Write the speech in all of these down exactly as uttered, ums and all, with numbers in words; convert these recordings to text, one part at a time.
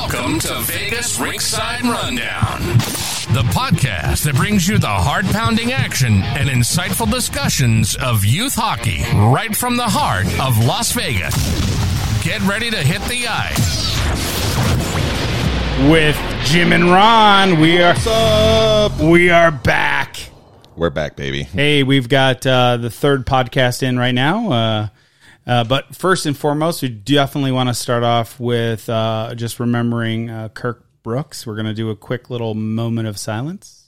Welcome to Vegas Rinkside Rundown, the podcast that brings you the heart-pounding action and insightful discussions of youth hockey right from the heart of Las Vegas. Get ready to hit the ice. With Jim and Ron, we are up. We are back. We're back, baby. Hey, we've got uh, the third podcast in right now. Uh, uh, but first and foremost, we definitely want to start off with uh, just remembering uh, Kirk Brooks. We're going to do a quick little moment of silence.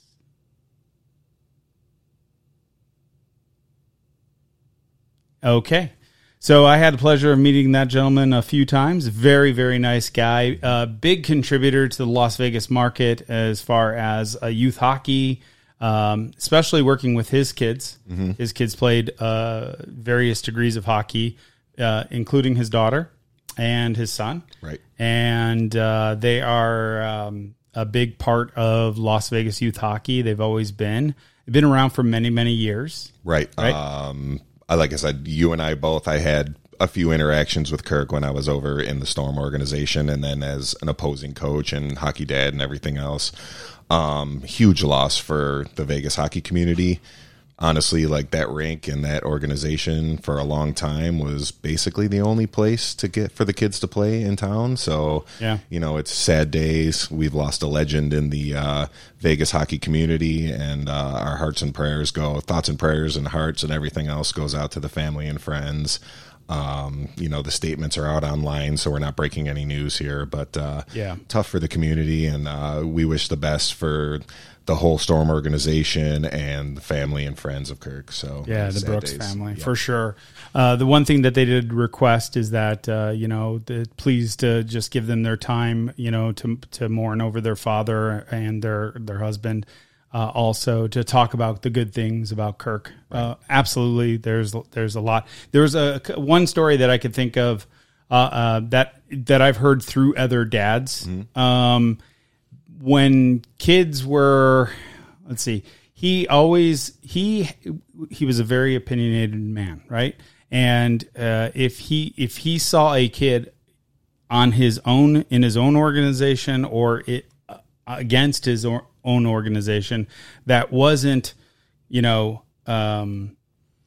Okay. So I had the pleasure of meeting that gentleman a few times. Very, very nice guy. Uh, big contributor to the Las Vegas market as far as uh, youth hockey, um, especially working with his kids. Mm-hmm. His kids played uh, various degrees of hockey, uh, including his daughter and his son. Right. And uh, they are um, a big part of Las Vegas youth hockey. They've always been. They've been around for many, many years. Right. Right. Um, like I said, you and I both, I had a few interactions with Kirk when I was over in the Storm organization, and then as an opposing coach and hockey dad and everything else. Um, huge loss for the Vegas hockey community. Honestly, like that rink and that organization for a long time was basically the only place to get for the kids to play in town. So, yeah. you know, it's sad days. We've lost a legend in the uh, Vegas hockey community, and uh, our hearts and prayers go, thoughts and prayers and hearts and everything else goes out to the family and friends. Um, you know, the statements are out online, so we're not breaking any news here, but uh, yeah. tough for the community, and uh, we wish the best for the whole Storm organization and the family and friends of Kirk. So yeah, the Brooks days. family, yeah. for sure. Uh, the one thing that they did request is that, uh, you know, the, please to just give them their time, you know, to to mourn over their father and their, their husband. Uh, also to talk about the good things about Kirk. Right. Uh, absolutely. There's, there's a lot. There's a one story that I could think of uh, uh, that, that I've heard through other dads. Mm-hmm. Um, when kids were, let's see, he always, he, he was a very opinionated man. Right. And uh, if he, if he saw a kid on his own, in his own organization or it uh, against his or, own organization that wasn't, you know, um,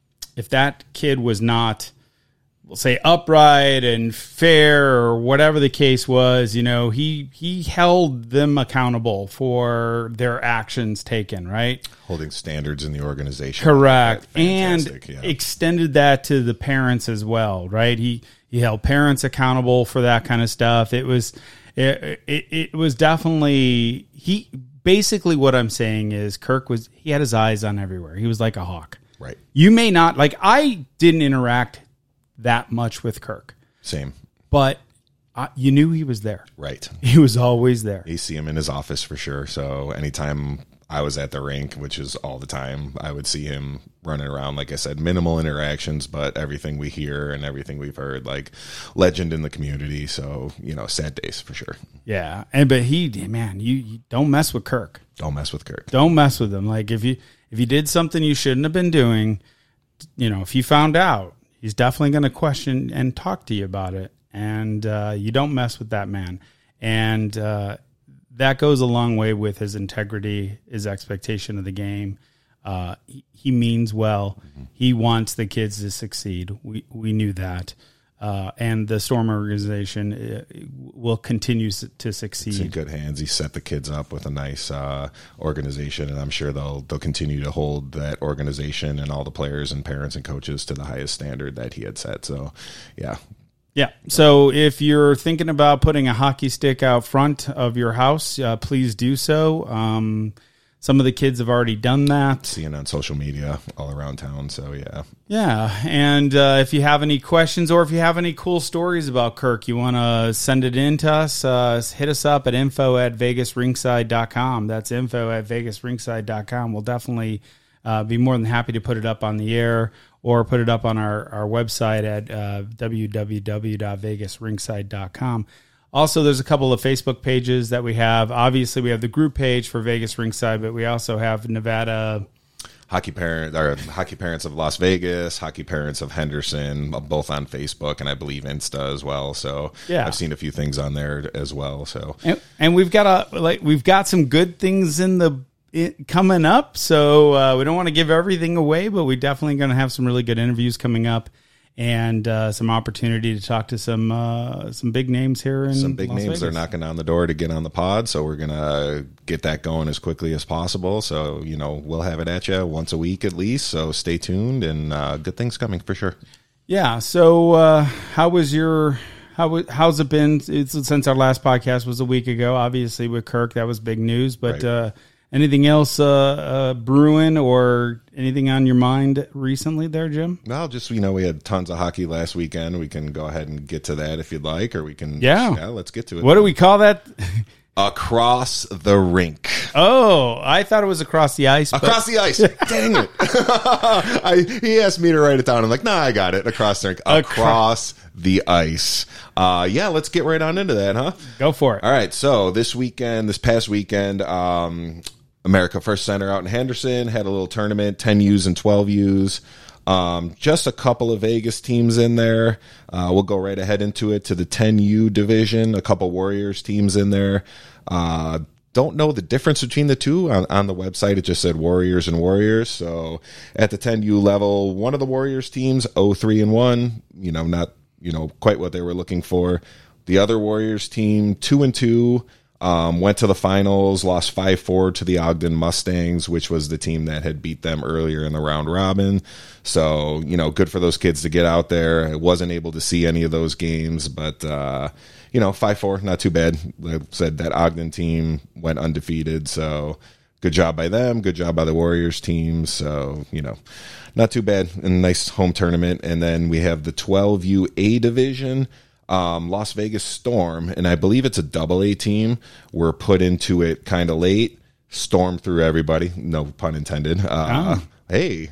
if that kid was not, we'll say, upright and fair or whatever the case was, you know, he he held them accountable for their actions taken, right? Holding standards in the organization. Correct. And yeah. extended that to the parents as well, right? He he held parents accountable for that kind of stuff. It was it it, it was definitely he basically what I'm saying is Kirk was, he had his eyes on everywhere. He was like a hawk. Right. You may not, like, I didn't interact that much with Kirk. Same. But I, you knew he was there. Right. He was always there. You see him in his office for sure. So anytime I was at the rink, which is all the time, I would see him running around. Like I said, minimal interactions, but everything we hear and everything we've heard, like legend in the community. So, you know, sad days for sure. Yeah. And, but he, man, you, you don't mess with Kirk. Don't mess with Kirk. Don't mess with him. Like if you, if you did something you shouldn't have been doing, you know, if you found out, he's definitely going to question and talk to you about it. And uh, you don't mess with that man. And, uh, that goes a long way with his integrity, his expectation of the game. Uh, he, he means well. Mm-hmm. He wants the kids to succeed. We we knew that. Uh, and the Storm organization uh, will continue to succeed. It's in good hands. He set the kids up with a nice uh, organization, and I'm sure they'll they'll continue to hold that organization and all the players and parents and coaches to the highest standard that he had set. So, yeah. Yeah. So if you're thinking about putting a hockey stick out front of your house, uh, please do so. Um, some of the kids have already done that. Seeing on social media all around town. So, yeah. Yeah. And uh, if you have any questions or if you have any cool stories about Kirk, you want to send it in to us, uh, hit us up at info at vegas rinkside dot com. That's info at vegas rinkside dot com. We'll definitely uh, be more than happy to put it up on the air. Or put it up on our, our website at uh, w w w dot vegas rinkside dot com. Also, there's a couple of Facebook pages that we have. Obviously, we have the group page for Vegas Rinkside, but we also have Nevada Hockey Parent or Hockey Parents of Las Vegas, Hockey Parents of Henderson, both on Facebook and I believe Insta as well. So yeah. I've seen a few things on there as well. So and, and we've got a like we've got some good things in the it, coming up. So uh, we don't want to give everything away, but we're definitely going to have some really good interviews coming up. And uh, some opportunity to talk to some uh, some big names here in some big Las names. Vegas. They're knocking on the door to get on the pod, so we're gonna get that going as quickly as possible. So you know we'll have it at you once a week at least. So stay tuned, and uh, good things coming for sure. Yeah. So uh, how was your how how's it been it's, since our last podcast was a week ago? Obviously with Kirk, that was big news. But Right. uh, anything else uh, uh, brewing or anything on your mind recently there, Jim? Well, just, you know, we had tons of hockey last weekend. We can go ahead and get to that if you'd like, or we can. Yeah. Yeah, let's get to it. What do we call that? Across the rink. Oh, I thought it was across the ice. but- Across the ice. Dang it. I, he asked me to write it down. I'm like, nah, I got it. Across the rink. Across the ice. Uh, yeah, let's get right on into that, huh? Go for it. All right. So this weekend, this past weekend, um, America First Center out in Henderson had a little tournament, ten U's and twelve U's. Um, just a couple of Vegas teams in there. Uh, we'll go right ahead into it to the ten U division. A couple Warriors teams in there. Uh, don't know the difference between the two. On, on the website, it just said Warriors and Warriors. So at the ten U level, one of the Warriors teams, oh three and one, you know, not, you know, quite what they were looking for. The other Warriors team, two and two. Um, went to the finals, lost five four to the Ogden Mustangs, which was the team that had beat them earlier in the round robin. So, you know, good for those kids to get out there. I wasn't able to see any of those games, but, uh, you know, five four, not too bad. Like I said, that Ogden team went undefeated, so good job by them. Good job by the Warriors team. So, you know, not too bad. A nice home tournament. And then we have the twelve U A division. Um, Las Vegas Storm, and I believe it's a double A team, were put into it kind of late, stormed through everybody, no pun intended. Uh, oh. Hey,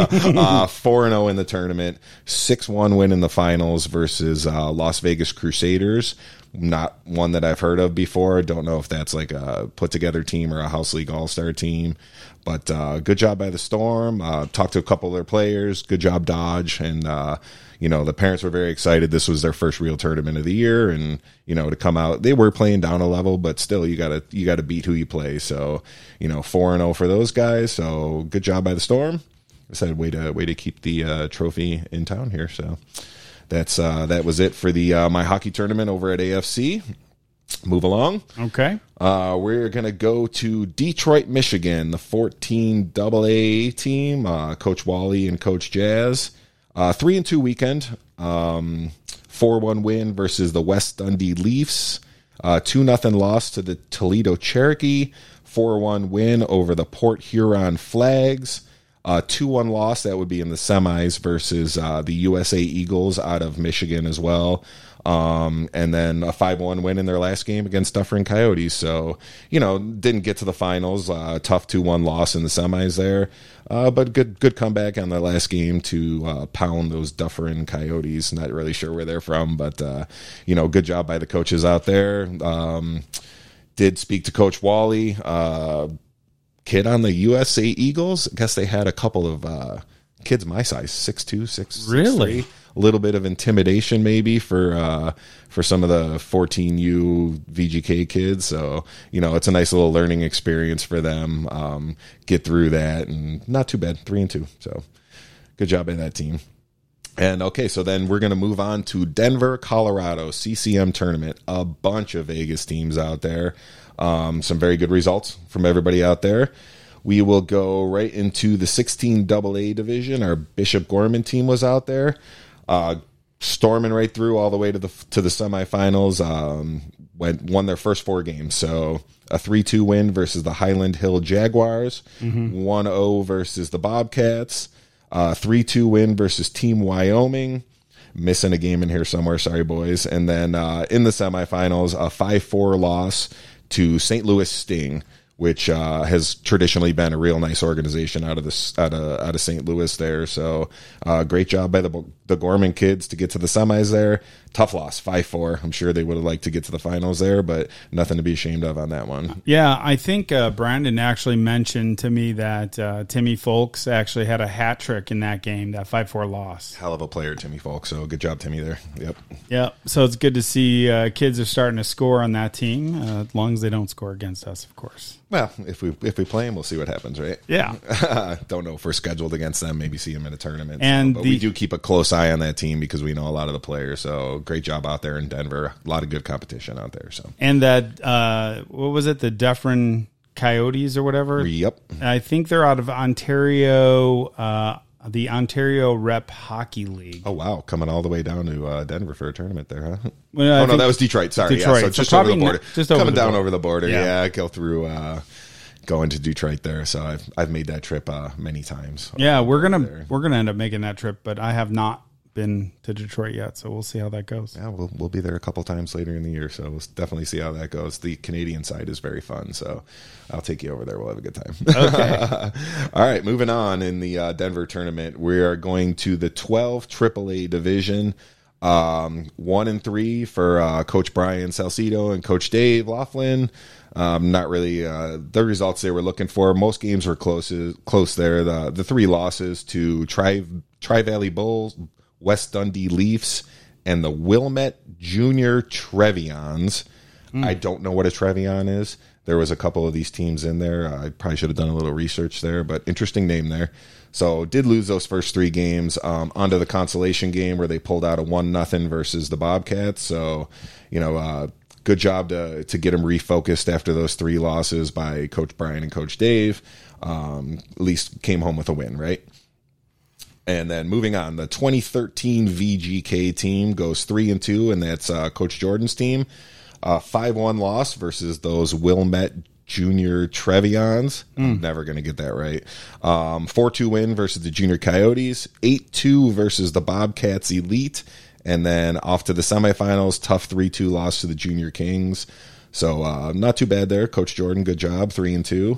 uh, four and oh in the tournament, six one win in the finals versus uh, Las Vegas Crusaders. Not one that I've heard of before. Don't know if that's like a put-together team or a House League All-Star team. But uh, good job by the Storm. Uh, talked to a couple of their players. Good job, Dodge. And, uh, you know, the parents were very excited. This was their first real tournament of the year. And, you know, to come out, they were playing down a level, but still you got to you got to beat who you play. So, you know, four and oh for those guys. So good job by the Storm. I said, way to, way to keep the uh, trophy in town here. So that's uh, that was it for the uh, my hockey tournament over at A F C. Move along. Okay. Uh, we're going to go to Detroit, Michigan, the fourteen double A team, uh, Coach Wally and Coach Jazz. Uh, three and two weekend, um, four one win versus the West Dundee Leafs. Uh, two nothing loss to the Toledo Cherokee. four one win over the Port Huron Flags. Uh, two one loss, that would be in the semis versus uh, the U S A Eagles out of Michigan as well. Um, and then a five one win in their last game against Dufferin Coyotes. So, you know, didn't get to the finals. Uh, tough two one loss in the semis there. Uh, but good good comeback on their last game to uh, pound those Dufferin Coyotes. Not really sure where they're from, but, uh, you know, good job by the coaches out there. Um, did speak to Coach Wally. Uh, kid on the U S A Eagles. I guess they had a couple of uh, kids my size, six two, six Really? six, a little bit of intimidation maybe for uh, for some of the fourteen U V G K kids. So, you know, it's a nice little learning experience for them. Um, get through that, and not too bad, three and two. So good job by that team. And okay, so then we're going to move on to Denver, Colorado, C C M tournament. A bunch of Vegas teams out there. Um, some very good results from everybody out there. We will go right into the sixteen double A division. Our Bishop Gorman team was out there, uh, storming right through all the way to the to the semifinals. Um, went won their first four games. So a three two win versus the Highland Hill Jaguars, mm-hmm. one oh versus the Bobcats, uh, three two win versus Team Wyoming. Missing a game in here somewhere, sorry boys. And then uh, in the semifinals, a five four loss to Saint Louis Sting, which uh, has traditionally been a real nice organization out of this out of out of Saint Louis there. So uh, great job by the the Gorman kids to get to the semis there. Tough loss, five four. I'm sure they would have liked to get to the finals there, but nothing to be ashamed of on that one. Yeah, I think uh, Brandon actually mentioned to me that uh, Timmy Folks actually had a hat trick in that game, that five four loss. Hell of a player, Timmy Folks. So good job, Timmy, there. Yep. Yep. So it's good to see uh, kids are starting to score on that team, uh, as long as they don't score against us, of course. Well, if we if we play them, we'll see what happens, right? Yeah. Don't know if we're scheduled against them. Maybe see them in a tournament. And so, but the, we do keep a close eye on that team because we know a lot of the players. So great job out there in Denver. A lot of good competition out there. So and that uh, what was it? The Dufferin Coyotes or whatever. Yep. I think they're out of Ontario. Uh, the Ontario Rep Hockey League. Oh wow, coming all the way down to uh, Denver for a tournament there, huh? Well, oh no, that was Detroit. Sorry, Detroit. yeah. So, So just over the probably border, not- just over coming the down border. over the border. Yeah. Yeah, go through. Uh, Going to Detroit there, so I've I've made that trip uh, many times. Yeah, we're gonna there. we're gonna end up making that trip, but I have not been to Detroit yet, so we'll see how that goes. Yeah, we'll we'll be there a couple times later in the year, so we'll definitely see how that goes. The Canadian side is very fun, so I'll take you over there. We'll have a good time. Okay. All right, moving on in the uh, Denver tournament, we are going to the twelve triple A division. Um, one and three for uh, Coach Brian Salcido and Coach Dave Laughlin. Um, not really uh, the results they were looking for. Most games were close, close there. The the three losses to Tri Tri Valley Bulls, West Dundee Leafs, and the Wilmette Junior Trevions. Mm. I don't know what a Trevion is. There was a couple of these teams in there. I probably should have done a little research there, but interesting name there. So did lose those first three games. Um, onto the consolation game where they pulled out a one nothing versus the Bobcats. So, you know, uh, good job to to get them refocused after those three losses by Coach Brian and Coach Dave. Um, at least came home with a win, right? And then moving on, the twenty thirteen V G K team goes three and two, and that's uh, Coach Jordan's team. Uh, five one loss versus those Wilmette Junior Trevions. Mm. I'm never going to get that right. Um, four two win versus the Junior Coyotes. eight two versus the Bobcats Elite. And then off to the semifinals, tough three two loss to the Junior Kings. So uh, not too bad there. Coach Jordan, good job, three and two.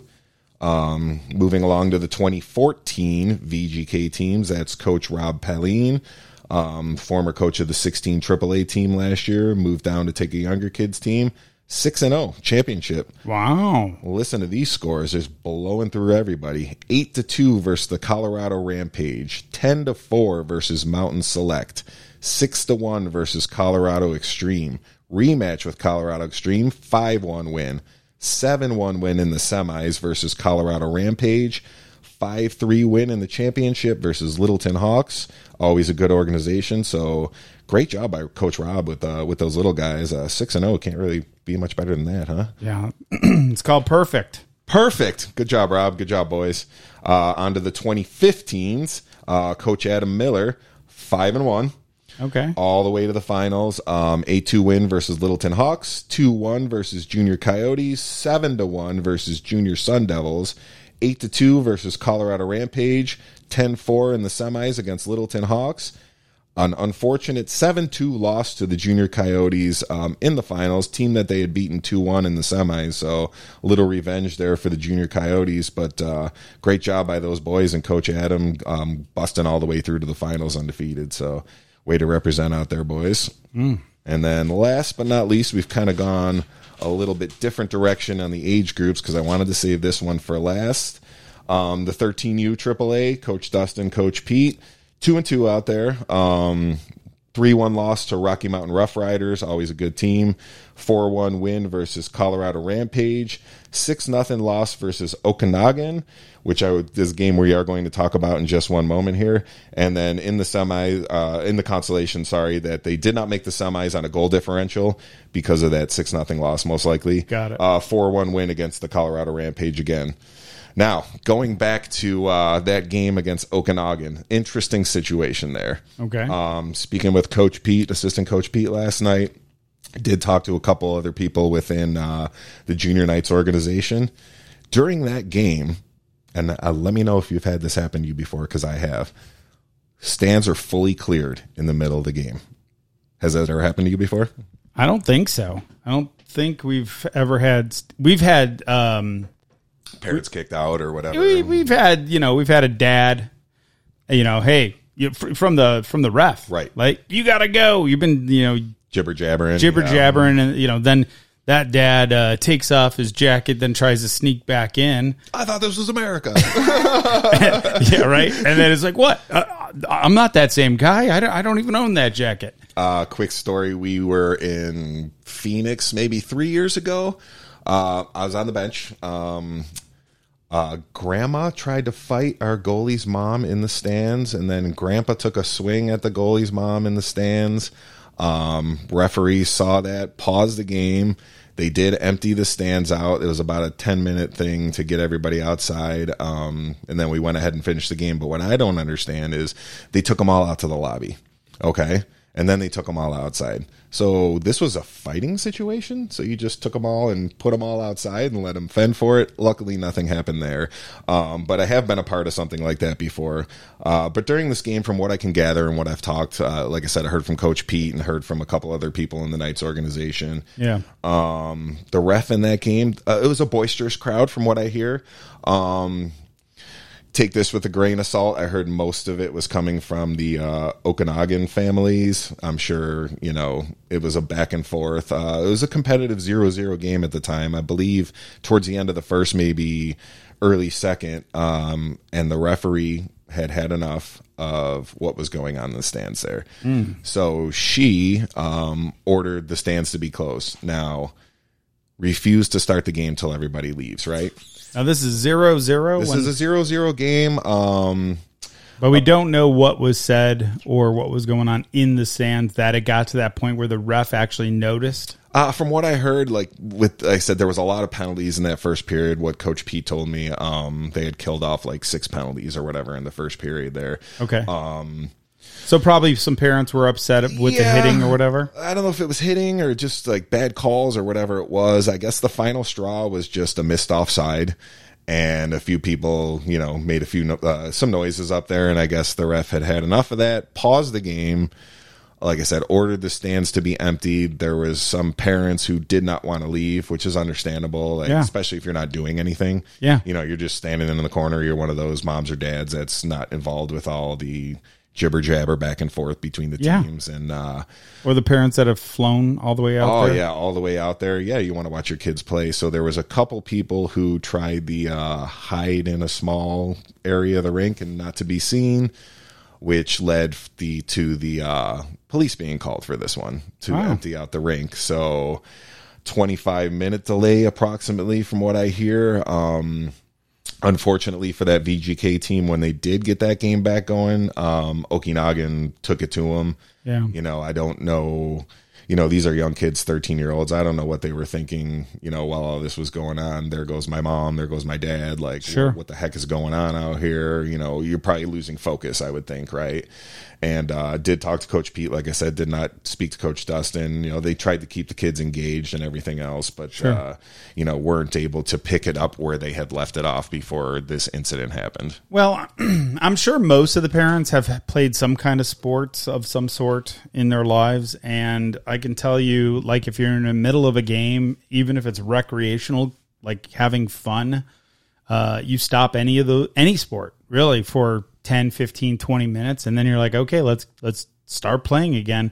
Um, moving along to the twenty fourteen V G K teams, that's Coach Rob Palline, um, former coach of the sixteen triple A team last year, moved down to take a younger kids team. six and oh championship. Wow. Listen to these scores, just blowing through everybody. eight to two versus the Colorado Rampage, ten to four versus Mountain Select, six to one versus Colorado Extreme, rematch with Colorado Extreme, five one win, seven one win in the semis versus Colorado Rampage, five three win in the championship versus Littleton Hawks. Always a good organization, so great job by Coach Rob with uh, with those little guys. uh, six and oh can't really be much better than that, huh? Yeah. It's called perfect. Perfect. Good job, Rob. Good job, boys. Uh, on to the twenty fifteens. Uh, Coach Adam Miller, five and one. Okay. All the way to the finals. Um, eight two win versus Littleton Hawks, two one versus Junior Coyotes, seven to one versus Junior Sun Devils, eight to two versus Colorado Rampage, ten four in the semis against Littleton Hawks. An unfortunate seven two loss to the Junior Coyotes um, in the finals, team that they had beaten two one in the semis. So a little revenge there for the Junior Coyotes, but uh, great job by those boys and Coach Adam um, busting all the way through to the finals undefeated. So way to represent out there, boys. Mm. And then last but not least, we've kind of gone a little bit different direction on the age groups because I wanted to save this one for last. Um, the thirteen U triple A, Coach Dustin, Coach Pete. Two and two out there. Um, three one loss to Rocky Mountain Rough Riders, always a good team. four one win versus Colorado Rampage. six nothing loss versus Okanagan, which I would, this game we are going to talk about in just one moment here. And then in the semi, uh, in the consolation, sorry, that they did not make the semis on a goal differential because of that six nothing loss, most likely. Got it. Uh, four one win against the Colorado Rampage again. Now, going back to uh, that game against Okanagan, interesting situation there. Okay. Um, speaking with Coach Pete, Assistant Coach Pete last night, I did talk to a couple other people within uh, the Junior Knights organization. During that game, and uh, let me know if you've had this happen to you before, because I have, stands are fully cleared in the middle of the game. Has that ever happened to you before? I don't think so. I don't think we've ever had, we've had, um, Parents kicked out or whatever. We, we've had, you know, we've had a dad, you know, hey, you, from the from the ref, Right. Like, you got to go. You've been, you know, Jibber jabbering. jibber yeah. jabbering, and you know, then that dad uh, takes off his jacket, then tries to sneak back in. I thought this was America. Yeah, right. And then it's like, what? Uh, I'm not that same guy. I don't, I don't even own that jacket. Uh, quick story. We were in Phoenix maybe three years ago. Uh, I was on the bench. Um, uh, Grandma tried to fight our goalie's mom in the stands, and then Grandpa took a swing at the goalie's mom in the stands. Um, referee saw that, paused the game. They did empty the stands out. It was about a ten minute thing to get everybody outside. Um, and then we went ahead and finished the game. But what I don't understand is they took them all out to the lobby. Okay. And then they took them all outside. So this was a fighting situation. So you just took them all and put them all outside and let them fend for it. Luckily, nothing happened there. Um, but I have been a part of something like that before. Uh, but during this game, from what I can gather and what I've talked, uh, like I said, I heard from Coach Pete and heard from a couple other people in the Knights organization. Yeah. Um, the ref in that game, uh, it was a boisterous crowd from what I hear. Um, Take this with a grain of salt. I heard most of it was coming from the uh, Okanagan families. I'm sure, you know, it was a back and forth. Uh, it was a competitive zero zero game at the time. I believe towards the end of the first, maybe early second, um, and the referee had had enough of what was going on in the stands there. Mm. So she um, ordered the stands to be closed. Now, refused to start the game till everybody leaves, right? Now, this is zero zero. This is a zero zero game. Um, but we don't know what was said or what was going on in the stands that it got to that point where the ref actually noticed. Uh, from what I heard, like with, like I said, there was a lot of penalties in that first period. What Coach Pete told me, um, they had killed off like six penalties or whatever in the first period there. Okay. Um, so probably some parents were upset with yeah, the hitting or whatever. I don't know if it was hitting or just like bad calls or whatever it was. I guess the final straw was just a missed offside. And a few people, you know, made a few uh, some noises up there, and I guess the ref had had enough of that. Paused the game. Like I said, ordered the stands to be emptied. There was some parents who did not want to leave, which is understandable, like, yeah. especially if you're not doing anything. Yeah, you know, you're just standing in the corner. You're one of those moms or dads that's not involved with all the jibber jabber back and forth between the yeah. teams, and uh, or the parents that have flown all the way out. Oh there. yeah, all the way out there. Yeah, you want to watch your kids play. So there was a couple people who tried the uh, hide in a small area of the rink and not to be seen, which led the to the uh, police being called for this one to wow. empty out the rink. So twenty-five minute delay approximately, from what I hear. Um, Unfortunately for that V G K team, when they did get that game back going, um, Okanagan took it to them. Yeah. You know, I don't know. You know, these are young kids, thirteen-year-olds. I don't know what they were thinking, you know, while all this was going on. There goes my mom. There goes my dad. Like, sure. what, what the heck is going on out here? You know, you're probably losing focus, I would think, right? And uh, did talk to Coach Pete. Like I said, did not speak to Coach Dustin. You know, they tried to keep the kids engaged and everything else, but, sure. uh, you know, weren't able to pick it up where they had left it off before this incident happened. Well, I'm sure most of the parents have played some kind of sports of some sort in their lives. And I can tell you, like, if you're in the middle of a game, even if it's recreational, like having fun, uh, you stop any of the, any sport really for ten, fifteen, twenty minutes. And then you're like, okay, let's, let's start playing again.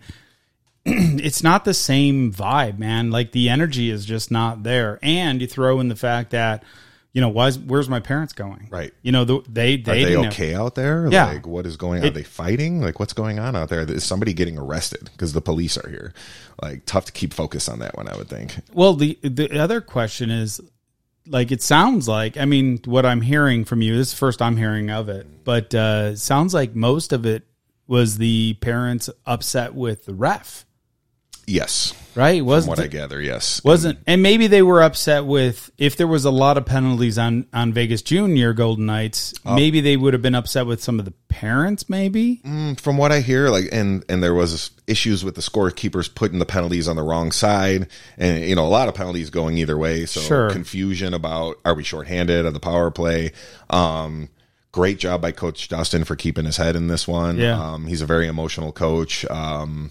It's not the same vibe, man. Like, the energy is just not there. And you throw in the fact that, you know, why's, where's my parents going? Right. You know, the, they, they, are they didn't okay have, out there? Yeah. Like, what is going on? It, are they fighting? Like, what's going on out there? Is somebody getting arrested because the police are here? Like, tough to keep focus on that one, I would think. Well, the, the other question is, like, it sounds like, I mean, what I'm hearing from you, this is the first I'm hearing of it, but uh, it sounds like most of it was the parents upset with the ref. Yes. Right? Wasn't, From what I gather, yes. Wasn't, and maybe they were upset with, if there was a lot of penalties on, on Vegas Junior Golden Knights, oh. maybe they would have been upset with some of the parents, maybe? Mm, from what I hear, like, and, and there was issues with the scorekeepers putting the penalties on the wrong side, and, you know, a lot of penalties going either way, so sure. confusion about, are we shorthanded on the power play? Um, great job by Coach Dustin for keeping his head in this one. Yeah. Um, he's a very emotional coach. Um,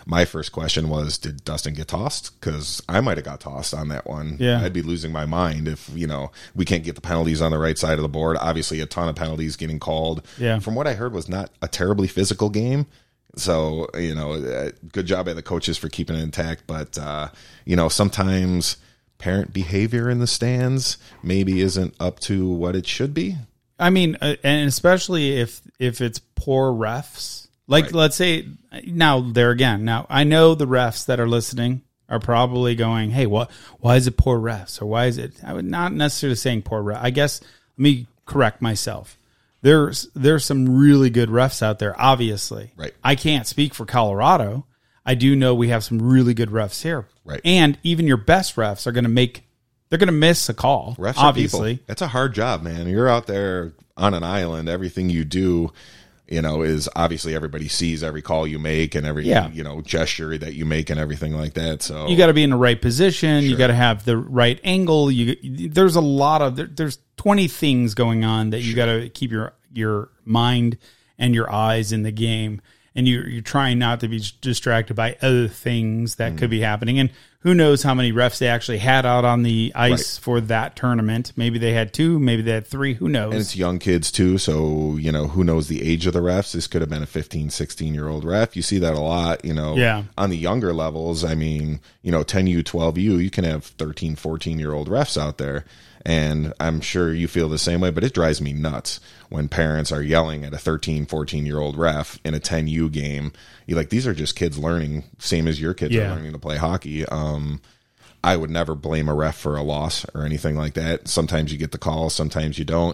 my first question was, did Dustin get tossed? Because I might have got tossed on that one. Yeah. I'd be losing my mind if, you know, we can't get the penalties on the right side of the board. Obviously, a ton of penalties getting called. Yeah. From what I heard, was not a terribly physical game. So, you know, uh, good job by the coaches for keeping it intact. But, uh, you know, sometimes parent behavior in the stands maybe isn't up to what it should be. I mean, uh, and especially if if it's poor refs. Like, right. Let's say, now, there again, now, I know the refs that are listening are probably going, hey, what? Why is it poor refs? Or why is it, I would not necessarily saying poor refs. I guess, let me correct myself. There's there's some really good refs out there, obviously. Right. I can't speak for Colorado. I do know we have some really good refs here. Right. And even your best refs are going to make, they're going to miss a call, refs obviously. It's a hard job, man. You're out there on an island. Everything you do, you know, is obviously everybody sees every call you make and every, yeah. you know, gesture that you make and everything like that. So you got to be in the right position. Sure. You got to have the right angle. You, there's a lot of, there, there's twenty things going on that you Sure. got to keep your, your mind and your eyes in the game. And you, you're trying not to be distracted by other things that mm. could be happening. And who knows how many refs they actually had out on the ice right. for that tournament. Maybe they had two, maybe they had three, who knows? And it's young kids too, so, you know, who knows the age of the refs? This could have been a fifteen, sixteen-year-old ref. You see that a lot, you know. Yeah. On the younger levels, I mean, you know, ten U, twelve U, you can have thirteen, fourteen-year-old refs out there. And I'm sure you feel the same way, but it drives me nuts when parents are yelling at a thirteen, fourteen-year-old ref in a ten U game. You're like, these are just kids learning, same as your kids yeah. are learning to play hockey. Um, I would never blame a ref for a loss or anything like that. Sometimes you get the call, sometimes you don't.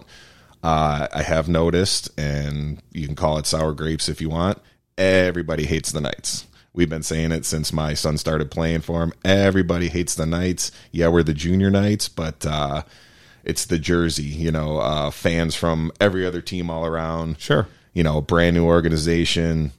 Uh, I have noticed, and you can call it sour grapes if you want, everybody hates the Knights. We've been saying it since my son started playing for him. Everybody hates the Knights. Yeah, we're the junior Knights, but uh, it's the jersey, you know, uh, fans from every other team all around. Sure. You know, brand new organization,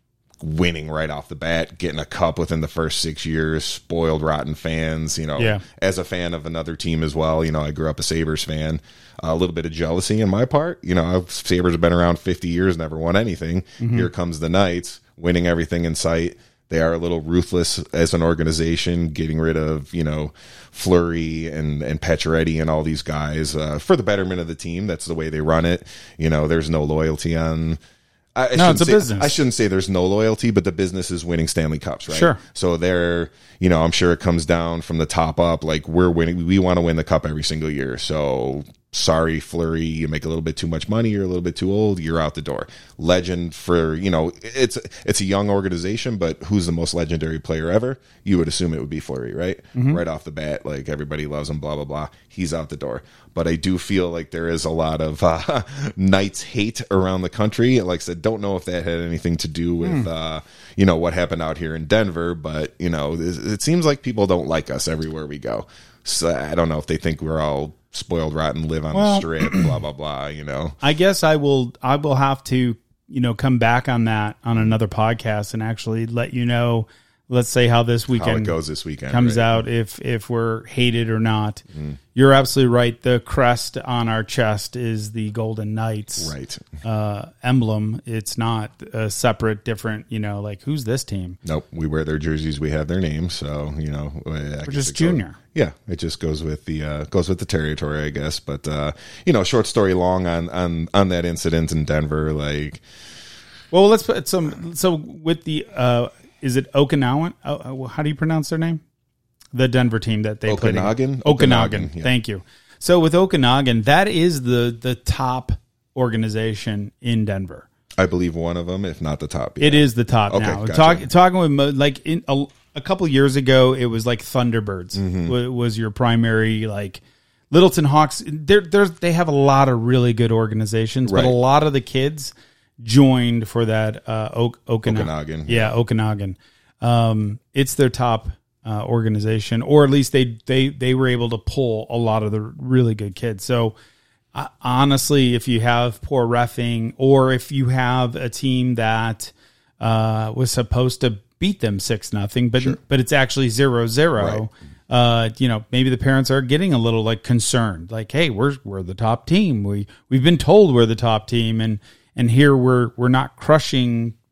winning right off the bat, getting a cup within the first six years, spoiled, rotten fans, you know, yeah. as a fan of another team as well. You know, I grew up a Sabres fan. Uh, a little bit of jealousy on my part. You know, Sabres have been around fifty years, never won anything. Mm-hmm. Here comes the Knights, winning everything in sight. They are a little ruthless as an organization, getting rid of, you know, Fleury and, and Pacioretty and all these guys uh, for the betterment of the team. That's the way they run it. You know, there's no loyalty on... I, I no, it's a say, business. I shouldn't say there's no loyalty, but the business is winning Stanley Cups, right? Sure. So they're, you know, I'm sure it comes down from the top up. Like, we're winning. We want to win the cup every single year. So sorry, Fleury, you make a little bit too much money. You're a little bit too old. You're out the door. Legend for, you know, it's it's a young organization, but who's the most legendary player ever? You would assume it would be Fleury, right? Mm-hmm. Right off the bat, like everybody loves him, blah, blah, blah. He's out the door. But I do feel like there is a lot of uh, Knights hate around the country. Like I said, don't know if that had anything to do with, mm. uh, you know, what happened out here in Denver. But, you know, it, it seems like people don't like us everywhere we go. So I don't know if they think we're all spoiled, rotten, live on well, the strip, blah, blah, blah, you know. I guess I will, I will have to, you know, come back on that on another podcast and actually let you know, let's say how this weekend how it goes this weekend comes right? out, if if we're hated or not. Mm. You're absolutely right. The crest on our chest is the Golden Knights right uh, emblem. It's not a separate, different. You know, like who's this team? Nope. We wear their jerseys. We have their names. So you know, I we're just junior. Goes, yeah, it just goes with the uh, goes with the territory, I guess. But uh, you know, short story long on on on that incident in Denver. Like, well, let's put some. So with the. Uh, Is it Okinawan? Oh, how do you pronounce their name? The Denver team that they played in. Okanagan? Okanagan. Yeah. Thank you. So with Okanagan, that is the the top organization in Denver. I believe one of them, if not the top. Yeah. It is the top okay, now. Gotcha. Talk, talking with like in a, a couple years ago, it was like Thunderbirds mm-hmm. was, was your primary like Littleton Hawks. They're, they're, they have a lot of really good organizations, right. but a lot of the kids joined for that uh, o- Okanagan. Okanagan. Yeah, Okanagan. Um, it's their top uh, organization, or at least they, they they were able to pull a lot of the really good kids. So uh, honestly, if you have poor reffing, or if you have a team that uh, was supposed to beat them six nothing, but sure. but it's actually zero zero. Right. Uh, you know, maybe the parents are getting a little like concerned, like, hey, we're we're the top team. We we've been told we're the top team, and And here we're we're not crushing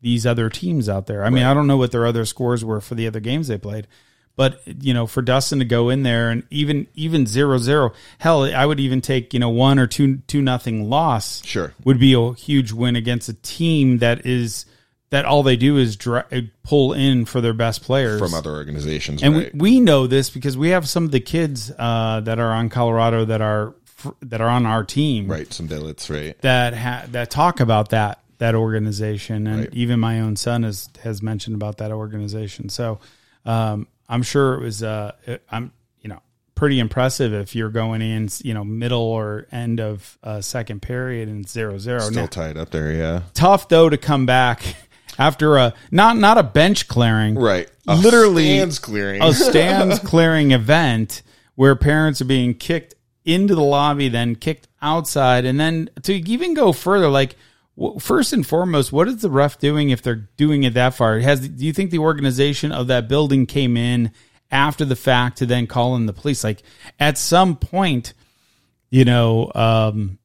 these other teams out there. I mean, Right. I don't know what their other scores were for the other games they played, but you know, for Dustin to go in there and even even zero zero, hell, I would even take you know one or two two nothing loss. Sure. Would be a huge win against a team that is that all they do is dra- pull in for their best players From other organizations. and right. we, we know this because we have some of the kids uh, that are on Colorado that are that are on our team, Right. Some billets, right. that ha- that talk about that that organization, and Right. even my own son has has mentioned about that organization. So um, I'm sure it was uh, it, I'm you know pretty impressive if you're going in you know middle or end of uh, second period and zero zero. Still Now, tied up there, yeah. tough though to come back after a not not a bench clearing, Right. A literally stands clearing. a stands clearing event where parents are being kicked into the lobby, then kicked outside, and then to even go further, like w- first and foremost, what is the ref doing if they're doing it that far? Has do you think the organization of that building came in after the fact to then call in the police? Like at some point, you know, um,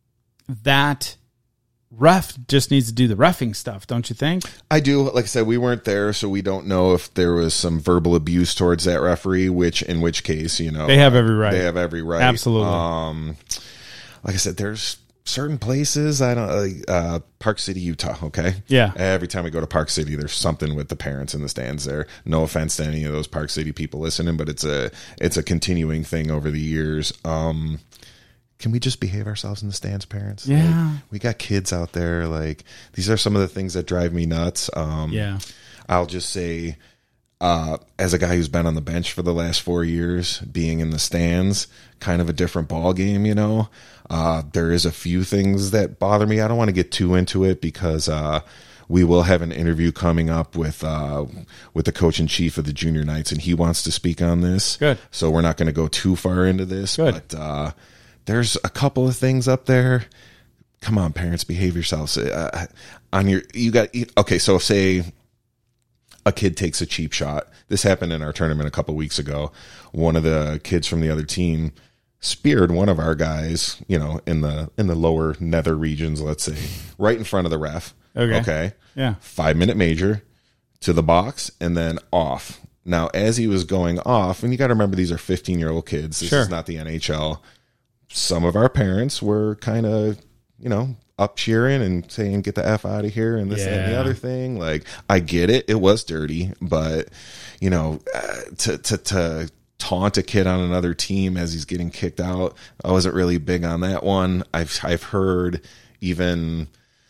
that ref just needs to do the reffing stuff, don't you think? I do. Like I said, we weren't there, so we don't know if there was some verbal abuse towards that referee, which in which case, you know, They have every right. They have every right. Absolutely. Um, like I said, there's certain places, I don't like, uh, Park City, Utah. Okay. Yeah. Every time we go to Park City, there's something with the parents in the stands there. No offense to any of those Park City people listening, but it's a, it's a continuing thing over the years. Um, Can we just behave ourselves in the stands, parents? Yeah. Like, we got kids out there. Like, these are some of the things that drive me nuts. Um, Yeah. I'll just say, uh, as a guy who's been on the bench for the last four years, being in the stands, kind of a different ball game, you know. Uh, there is a few things that bother me. I don't want to get too into it because uh, we will have an interview coming up with uh, with the coach in chief of the Junior Knights, and he wants to speak on this. Good. So we're not going to go too far into this, Good. but uh, there's a couple of things up there. Come on, parents, behave yourselves. Uh, on your, you got okay. So say a kid takes a cheap shot. This happened in our tournament a couple weeks ago. One of the kids from the other team speared one of our guys, you know, in the in the lower nether regions, let's say, right in front of the ref. Okay. Okay. Yeah. Five minute major to the box and then off. Now, as he was going off, and you got to remember these are fifteen year old kids. This Sure. is not the N H L. Some of our parents were kind of, you know, up cheering and saying, get the F out of here and this and the Yeah. other thing. Like, I get it. It was dirty, but, you know, uh, to, to, to taunt a kid on another team as he's getting kicked out, I wasn't really big on that one. I've, I've heard even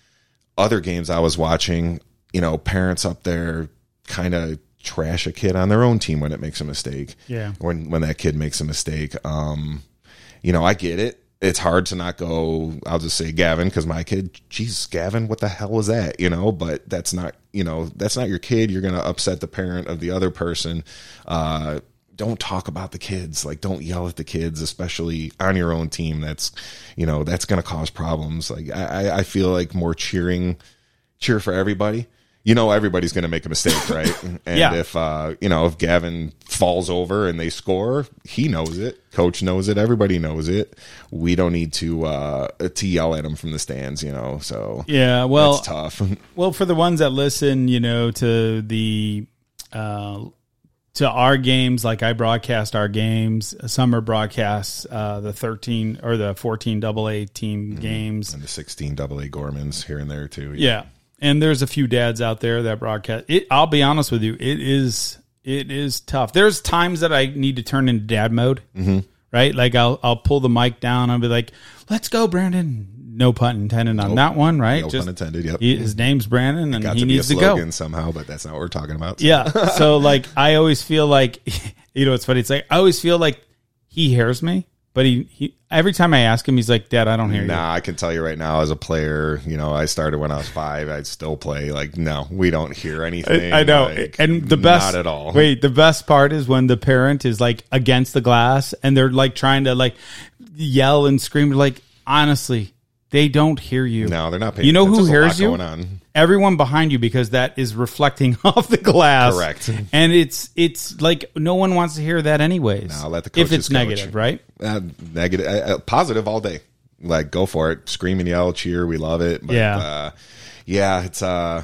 other games I was watching, you know, parents up there kind of trash a kid on their own team when it makes a mistake. Yeah. When, when that kid makes a mistake. Um, you know, I get it. It's hard to not go, I'll just say Gavin, because my kid, geez, Gavin, what the hell was that? You know, but that's not, you know, that's not your kid. You're going to upset the parent of the other person. Uh, don't talk about the kids. Like, don't yell at the kids, especially on your own team. That's, you know, that's going to cause problems. Like, I, I feel like more cheering, cheer for everybody. You know, everybody's going to make a mistake, right? And Yeah. if, uh, you know, if Gavin falls over and they score, he knows it. Coach knows it. Everybody knows it. We don't need to, uh, to yell at him from the stands, you know, so Yeah. Well, it's tough. well, for the ones that listen, you know, to the, uh, to our games, like I broadcast our games, summer broadcasts, uh, the thirteen or the fourteen double A team games. And the sixteen double A Gormans here and there too. Yeah. And there's a few dads out there that broadcast it. I'll be honest with you. It is, it is tough. There's times that I need to turn into dad mode, mm-hmm. right? Like I'll, I'll pull the mic down. I'll be like, let's go, Brandon. No pun intended on Nope. that one, right? No Just, pun intended. Yep. he, his name's Brandon and Got he to be a needs to go. slogan somehow, but that's not what we're talking about. Yeah. So like, I always feel like, you know, it's funny. It's like, I always feel like he hears me, but he, he every time I ask him, he's like, Dad, I don't hear Nah, you. I can tell you right now, as a player, you know, I started when I was five. I'd still play. Like, no, we don't hear anything. I, I know. Like, and the best, not at all. Wait, the best part is when the parent is like against the glass and they're like trying to like yell and scream. Like, honestly, they don't hear you. No, they're not paying You know attention. who There's a lot hears you? going on. Everyone behind you, because that is reflecting off the glass. Correct. And it's it's like no one wants to hear that anyways. No, let the if coaches it's coach. negative, right? Uh, negative, uh, positive all day. Like, go for it. Scream and yell, cheer. We love it. But, Yeah. uh, yeah, it's uh,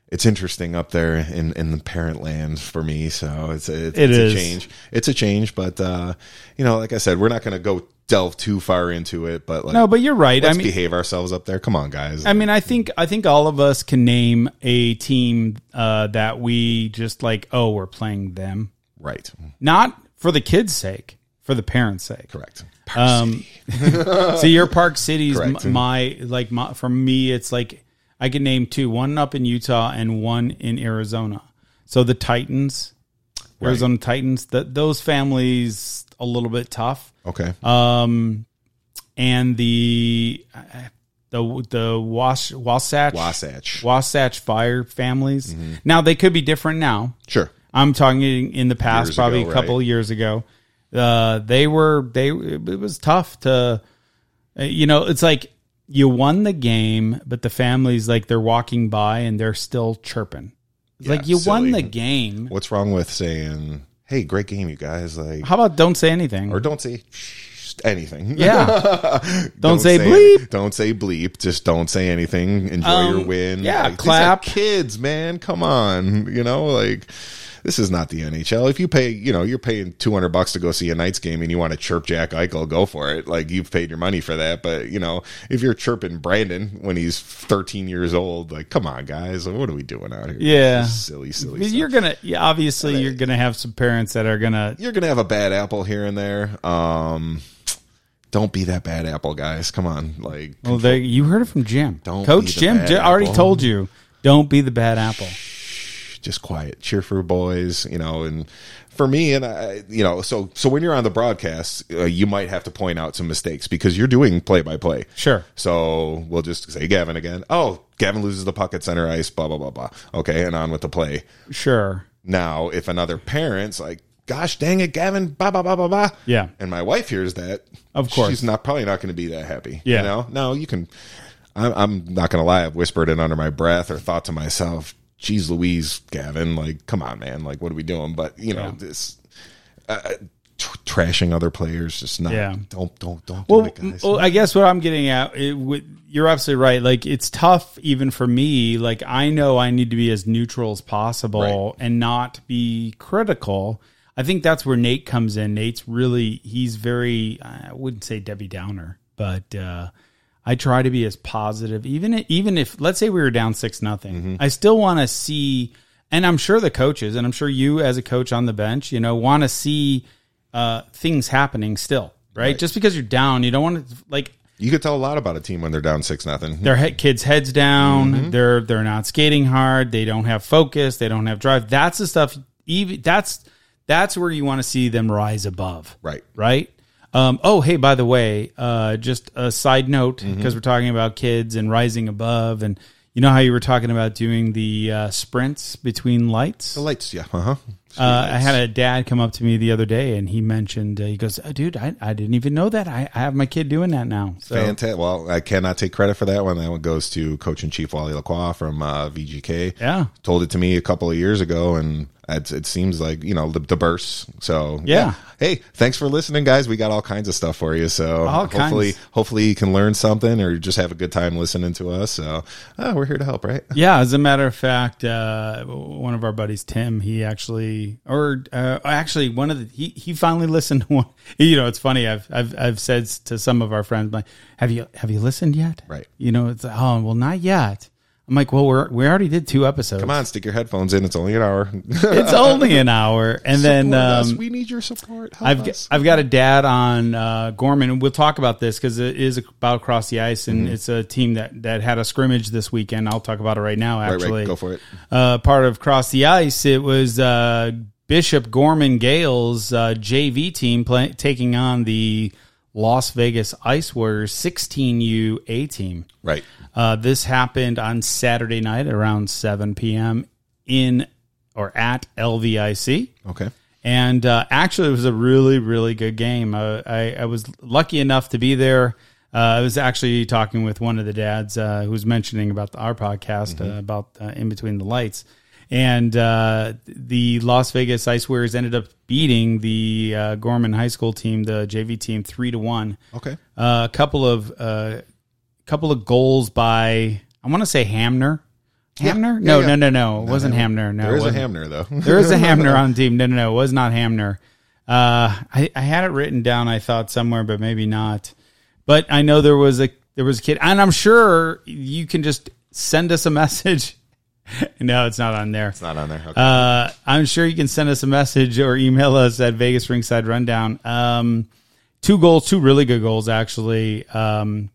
it's interesting up there in, in the parent land for me. So it's a, it's, It it's is. a change. It's a change, but uh, you know, like I said, we're not going to go delve too far into it. But like, No, but you're right. let's I mean, behave ourselves up there. Come on, guys. I mean, I think I think all of us can name a team uh, that we just like. Oh, we're playing them, right. not for the kids' sake, for the parents' sake. Correct. Um, so your Park City's Correct. m- my like my, for me, it's like I can name two: one up in Utah and one in Arizona. So the Titans, Arizona Titans, that those families a little bit tough. Okay. Um, and the the the Was, Wasatch Wasatch. Wasatch Fire families. Mm-hmm. Now they could be different now. Sure. I'm talking in the past, Years probably ago, a couple right. of years ago. Uh, they were they. It was tough to, uh, you know. It's like you won the game, but the family's like they're walking by and they're still chirping. It's Yeah, like you won silly. the game. What's wrong with saying, "Hey, great game, you guys"? Like, How about don't say anything? or don't say shh, anything. Yeah. Don't say bleep. Don't say bleep. Just don't say anything. Enjoy Um, your win. yeah, Like, these clap. are kids, man. Come on. You know, like, this is not the N H L. If you pay, you know, you're paying two hundred bucks to go see a Knights game and you want to chirp Jack Eichel, go for it. Like, you've paid your money for that. But, you know, if you're chirping Brandon when he's thirteen years old, like, come on, guys. What are we doing out here? Yeah. This is silly, silly stuff. You're gonna yeah, obviously you're gonna have some parents that are gonna You're going to have a bad apple here and there. Um, don't be that bad apple, guys. Come on. Like, well they you heard it from Jim. Don't Coach be the Jim bad J- already apple. told you don't be the bad apple. just quiet, cheer for boys, you know. And for me, and I, you know, so so when you're on the broadcast, uh, you might have to point out some mistakes because you're doing play by play. Sure. So we'll just say Gavin again. Oh, Gavin loses the puck at center ice. Blah blah blah blah. Okay, and on with the play. Sure. Now, if another parent's like, "Gosh dang it, Gavin!" Blah blah blah blah blah. Yeah. And my wife hears that. Of course. she's not probably not going to be that happy. Yeah. You know. No, you can. I'm, I'm not going to lie. I've whispered it under my breath or thought to myself, "Geez, Louise, Gavin, like, come on, man, like, what are we doing?" But you know, Yeah. this uh, tr- trashing other players, just not. Yeah. Don't don't don't do Well, it, guys. well, I guess what I'm getting at, it, with, you're absolutely right. Like, it's tough even for me. Like, I know I need to be as neutral as possible and not be critical. I think that's where Nate comes in. Nate's really, he's very, I wouldn't say Debbie Downer, but uh, I try to be as positive. Even even if, let's say we were down six nothing, Mm-hmm. I still want to see, and I'm sure the coaches, and I'm sure you as a coach on the bench, you know, want to see uh, things happening still, right? Right. Just because you're down, you don't want to, like, You could tell a lot about a team when they're down six nothing. their he- kids' heads down. Mm-hmm. They're they're not skating hard. They don't have focus. They don't have drive. That's the stuff. Even that's that's where you want to see them rise above. Right. Right. Um, oh, hey, by the way, uh, just a side note, because Mm-hmm. we're talking about kids and rising above, and you know how you were talking about doing the uh, sprints between lights. The lights, yeah, uh huh. Uh, I had a dad come up to me the other day, and he mentioned, uh, he goes, oh, dude, I, I didn't even know that. I, I have my kid doing that now. So, Fantastic. Well, I cannot take credit for that one. That one goes to Coach in Chief Wally Lacroix from uh, V G K. yeah. Told it to me a couple of years ago, and it's, it seems like, you know, the, the bursts. So Yeah. Hey, thanks for listening, guys. We got all kinds of stuff for you. So All hopefully, kinds. hopefully you can learn something or just have a good time listening to us. So uh, we're here to help, right? Yeah, as a matter of fact, uh, one of our buddies, Tim, he actually, or uh, actually, one of the he, he finally listened to one. You know, it's funny. I've I've I've said to some of our friends, like, have you have you listened yet? Right. You know, it's oh well, not yet. I'm like, well, we're we already did two episodes. Come on, stick your headphones in. It's only an hour. It's only an hour, and then Support us. um, we need your support. Help I've us. got, I've got a dad on uh, Gorman, and we'll talk about this because it is about across the ice, and Mm-hmm. it's a team that, that had a scrimmage this weekend. I'll talk about it right now. Right, Actually, right, go for it. Uh, part of Cross the Ice, it was uh, Bishop Gorman Gales uh, J V team play, taking on the Las Vegas Ice Warriors sixteen U A team. Right. Uh, this happened on Saturday night around seven p.m. in or at L V I C. Okay. And uh, actually, it was a really, really good game. Uh, I, I was lucky enough to be there. Uh, I was actually talking with one of the dads uh, who was mentioning about our podcast Mm-hmm. uh, about uh, In Between the Lights. And uh, the Las Vegas Ice Warriors ended up beating the uh, Gorman High School team, the J V team, three to one. Okay. Uh, a couple of uh, couple of goals by I want to say Hamner. Hamner? Yeah, no, yeah. no, no, no. It Not wasn't Hamner. Hamner. No, There it is a wasn't. Hamner, though. There is a Hamner on the team. No, no, no. It was not Hamner. Uh, I, I had it written down, I thought, somewhere, but maybe not. But I know there was a there was a kid, and I'm sure you can just send us a message. No, it's not on there. It's not on there. Okay. Uh, I'm sure you can send us a message or email us at Vegas Ringside Rundown. Um, two goals, two really good goals, actually, um,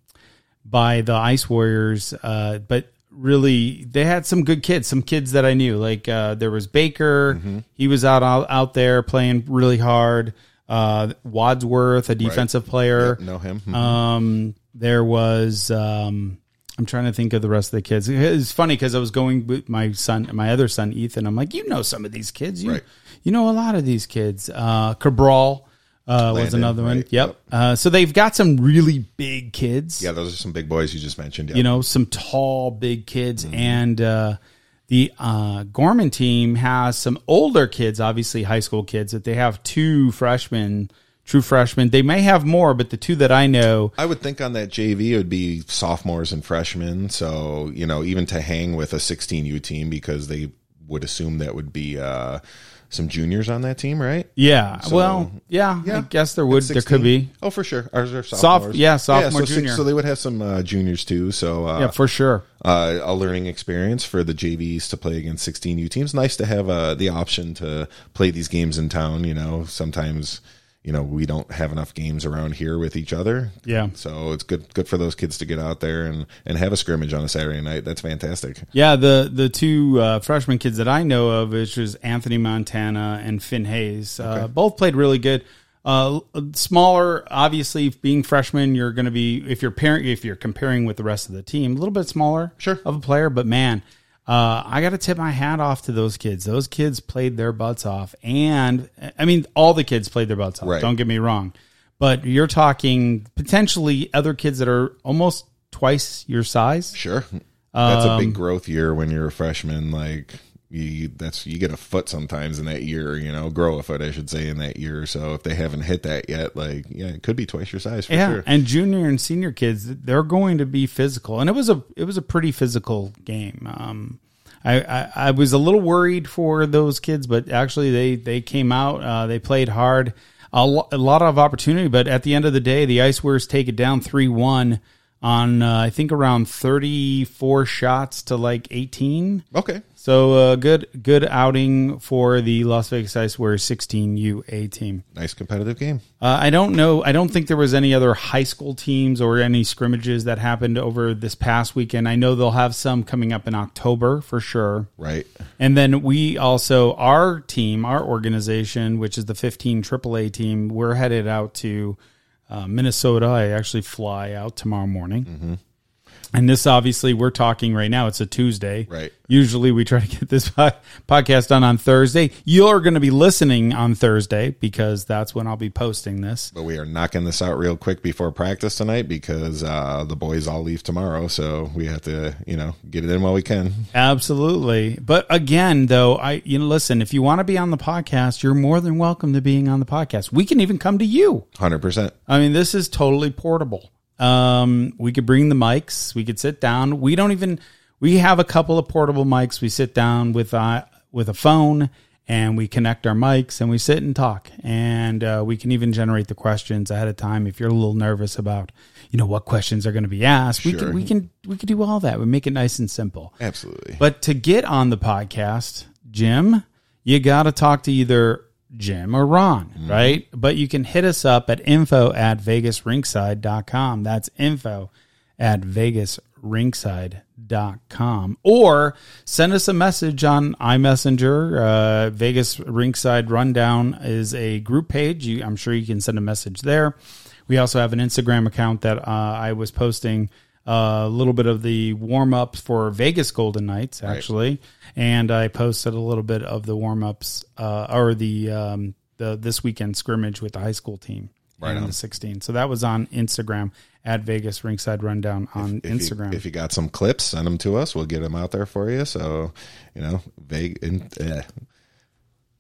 by the Ice Warriors. Uh, but really, they had some good kids, some kids that I knew. Like uh, there was Baker. Mm-hmm. He was out, out out there playing really hard. Uh, Wadsworth, a defensive right. player. Yep, know him. Mm-hmm. Um, there was... Um, I'm trying to think of the rest of the kids. It's funny because I was going with my son, my other son, Ethan. I'm like, you know some of these kids. You, right. you know a lot of these kids. Uh, Cabral uh, was another one. Right. Yep. yep. Uh, so they've got some really big kids. Yeah, those are some big boys you just mentioned. Yep. You know, some tall, big kids. Mm-hmm. And uh, the uh, Gorman team has some older kids, obviously high school kids, that they have two freshmen True freshmen. They may have more, but the two that I know, I would think on that J V it would be sophomores and freshmen. So, you know, even to hang with a sixteen U team, because they would assume that would be uh, some juniors on that team, right? Yeah. So, well, yeah, yeah, I guess there would. There could be. Oh, for sure. Ours are sophomores. Soft, yeah, sophomore, yeah, so, junior. So they would have some uh, juniors too. So uh, yeah, for sure. Uh, a learning experience for the J Vs to play against sixteen U teams. Nice to have uh, the option to play these games in town. You know, sometimes. You know, we don't have enough games around here with each other. Yeah. So it's good good for those kids to get out there and, and have a scrimmage on a Saturday night. That's fantastic. Yeah, the the two uh, freshman kids that I know of, which is Anthony Montana and Finn Hayes, uh, okay. both played really good. Uh, smaller, obviously, being freshmen, you're going to be, if you're pairing, if you're comparing with the rest of the team, a little bit smaller sure. of a player, but man, Uh, I got to tip my hat off to those kids. Those kids played their butts off. And, I mean, all the kids played their butts off. Right. Don't get me wrong. But you're talking potentially other kids that are almost twice your size. Sure. That's um, a big growth year when you're a freshman. Like, you, that's you get a foot sometimes in that year, you know, grow a foot, I should say, in that year. So if they haven't hit that yet, like, yeah, it could be twice your size for yeah, sure. And junior and senior kids, they're going to be physical. And it was a it was a pretty physical game. Um I, I, I was a little worried for those kids, but actually they, they came out. Uh, they played hard. A, lo- a lot of opportunity, but at the end of the day, the Ice Warriors take it down three one on, uh, I think, around thirty-four shots to like eighteen. Okay. So uh, good good outing for the Las Vegas Ice Warriors sixteen U A team. Nice competitive game. Uh, I don't know. I don't think there was any other high school teams or any scrimmages that happened over this past weekend. I know they'll have some coming up in October for sure. Right. And then we also, our team, our organization, which is the fifteen triple A team, we're headed out to uh, Minnesota. I actually fly out tomorrow morning. Mm-hmm. And this, obviously, we're talking right now. It's a Tuesday. Right. Usually we try to get this po- podcast done on Thursday. You're going to be listening on Thursday because that's when I'll be posting this. But we are knocking this out real quick before practice tonight because uh, the boys all leave tomorrow. So we have to, you know, get it in while we can. Absolutely. But again, though, I you know, listen, if you want to be on the podcast, you're more than welcome to being on the podcast. We can even come to you. one hundred percent. I mean, this is totally portable. Um, we could bring the mics. We could sit down. We don't even. We have a couple of portable mics. We sit down with uh, with a phone and we connect our mics and we sit and talk. And uh, we can even generate the questions ahead of time if you're a little nervous about, you know, what questions are going to be asked. Sure. We can we can we can do all that. We make it nice and simple. Absolutely. But to get on the podcast, Jim, you got to talk to either Jim or Ron, mm-hmm. right? But you can hit us up at info at vegas ringside dot com. That's info at vegas ringside dot com. Or send us a message on iMessenger. Uh, Vegas Ringside Rundown is a group page. You, I'm sure you can send a message there. We also have an Instagram account that uh, I was posting a little bit of the warm-ups for Vegas Golden Knights, actually. Right. And I posted a little bit of the warm-ups uh, or the um, the this weekend scrimmage with the high school team right in the sixteen. So that was on Instagram at Vegas Ringside Rundown on if, if Instagram. You, if you got some clips, send them to us. We'll get them out there for you. So, you know, Vegas. Uh,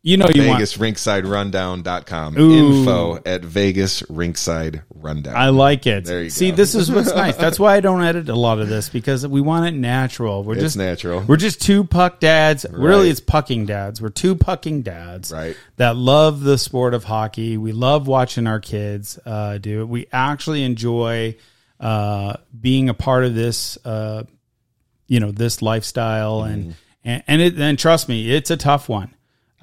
You know you Vegas want Rinkside Rundown dot com. Ooh. Info at Vegas Rinkside Rundown. I like it. There you See, go. this is what's nice. That's why I don't edit a lot of this, because we want it natural. We're It's just natural. We're just two puck dads. Right. Really, it's pucking dads. We're two pucking dads Right. that love the sport of hockey. We love watching our kids uh, do it. We actually enjoy uh, being a part of this, uh, you know, this lifestyle. Mm. And, and, and it, and trust me, it's a tough one.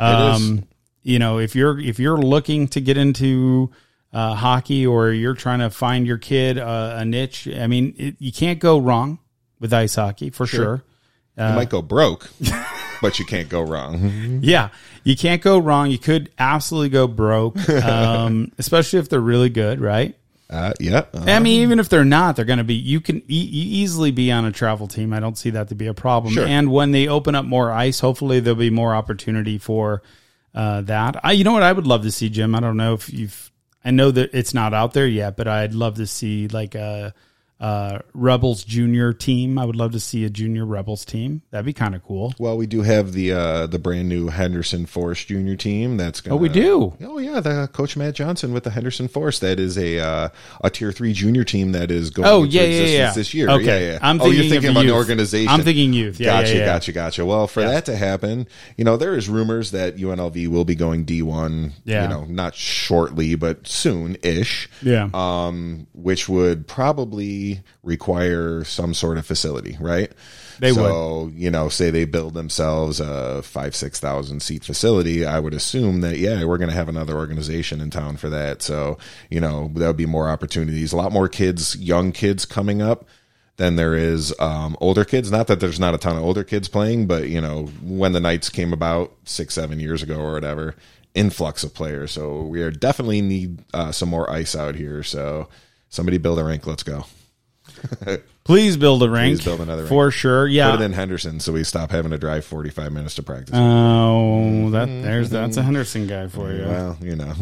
Um, you know, if you're, if you're looking to get into, uh, hockey, or you're trying to find your kid uh, a niche, I mean, it, you can't go wrong with ice hockey for sure. You Uh, might go broke, but you can't go wrong. yeah, you can't go wrong. You could absolutely go broke, um, especially if they're really good, right? Uh, yeah. Uh, I mean, even if they're not, they're going to be, you can e- easily be on a travel team. I don't see that to be a problem. Sure. And when they open up more ice, hopefully there'll be more opportunity for uh, that. I, you know what I would love to see, Jim? I don't know if you've, I know that it's not out there yet, but I'd love to see like a, uh, Rebels junior team. I would love to see a junior Rebels team. That'd be kind of cool. well, we do have the uh, the brand new Henderson Forest junior team. That's gonna, Oh, we do? Oh yeah, the Coach Matt Johnson with the Henderson Forest. That is a uh, a tier three junior team that is going Oh, into yeah, yeah, existence yeah. this year. Okay. Yeah, yeah. I'm oh, you're thinking thinking of about an youth. organization. I'm thinking youth. Yeah, gotcha, yeah, yeah. gotcha, gotcha. Well, for that to happen, you know, there is rumors that U N L V will be going D one. Yeah. You know, not shortly, but soon-ish. Yeah. Um, which would probably require some sort of facility, right? They so, would. You know, say they build themselves a five, six thousand seat facility. I would assume that, yeah, we're going to have another organization in town for that. So, you know, there would be more opportunities, a lot more kids, young kids coming up than there is um, older kids. Not that there's not a ton of older kids playing, but, you know, when the Knights came about six, seven years ago or whatever, influx of players. So we are definitely need uh, some more ice out here. So somebody build a rink. Let's go. Please build a rink. Please build another rink. For sure. Yeah. Put it in Henderson so we stop having to drive forty-five minutes to practice. Oh, that there's that's a Henderson guy for you. Well, you know,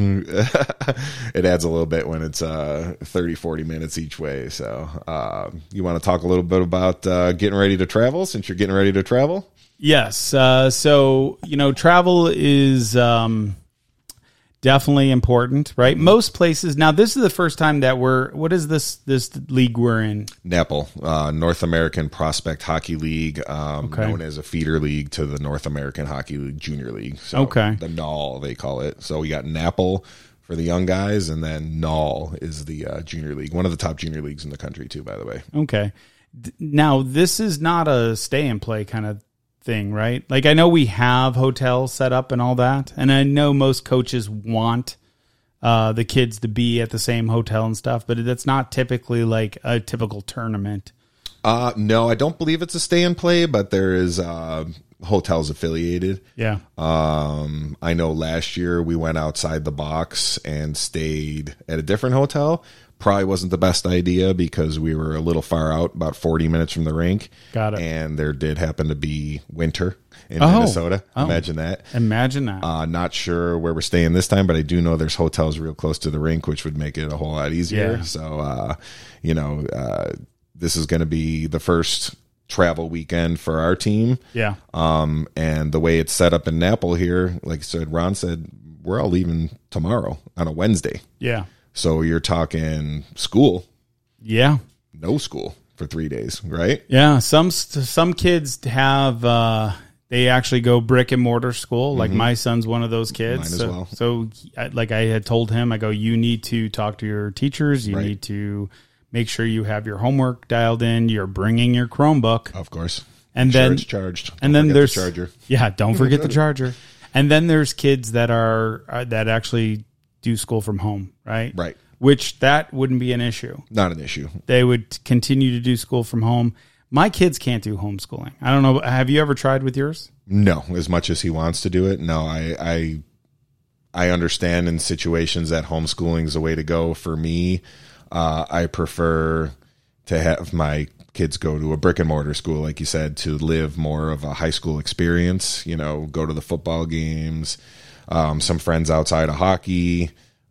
it adds a little bit when it's uh, thirty, forty minutes each way. So uh, you want to talk a little bit about uh, getting ready to travel, since you're getting ready to travel? Yes. Uh, so, you know, travel is um, definitely important, right? Most places. Now, this is the first time that we're, what is this, this league we're in? N A P L, uh, North American Prospect Hockey League, um, Okay. known as a feeder league to the North American Hockey League Junior League. So Okay. The N A L, they call it. So we got N A P L for the young guys, and then N A L is the uh, junior league, one of the top junior leagues in the country too, by the way. Okay. D- Now, this is not a stay and play kind of thing, right? Like, I know we have hotels set up and all that, and I know most coaches want uh, the kids to be at the same hotel and stuff, but that's not typically like a typical tournament. Uh, no, I don't believe it's a stay and play, but there is uh, hotels affiliated. Yeah. Um, I know last year we went outside the box and stayed at a different hotel. Probably wasn't the best idea because we were a little far out, about forty minutes from the rink. Got it. And there did happen to be winter in Oh. Minnesota. Oh. Imagine that. Imagine that. Uh, not sure where we're staying this time, but I do know there's hotels real close to the rink, which would make it a whole lot easier. Yeah. So, uh, you know, uh, this is going to be the first travel weekend for our team. yeah. Um, and the way it's set up in N A P L here, like I said, Ron said, we're all leaving tomorrow on a Wednesday. Yeah. So you're talking school, Yeah. no school for three days, right? Yeah. Some, some kids have, uh, they actually go brick and mortar school. Like my son's one of those kids. Mine as so, well. so I- like I had told him, I go, you need to talk to your teachers. You Right. need to make sure you have your homework dialed in. You're bringing your Chromebook. Of course. And Sure, then, it's charged. and Don't then forget there's the charger. Yeah. Don't forget the charger. And then there's kids that are, uh, that actually do school from home. Right. Right. Which that wouldn't be an issue. Not an issue. They would continue to do school from home. My kids can't do homeschooling. I don't know. Have you ever tried with yours? No, as much as he wants to do it. No, I, I, I understand in situations that homeschooling is the way to go. For me, uh, I prefer to have my kids go to a brick and mortar school, like you said, to live more of a high school experience, you know, go to the football games, um, some friends outside of hockey,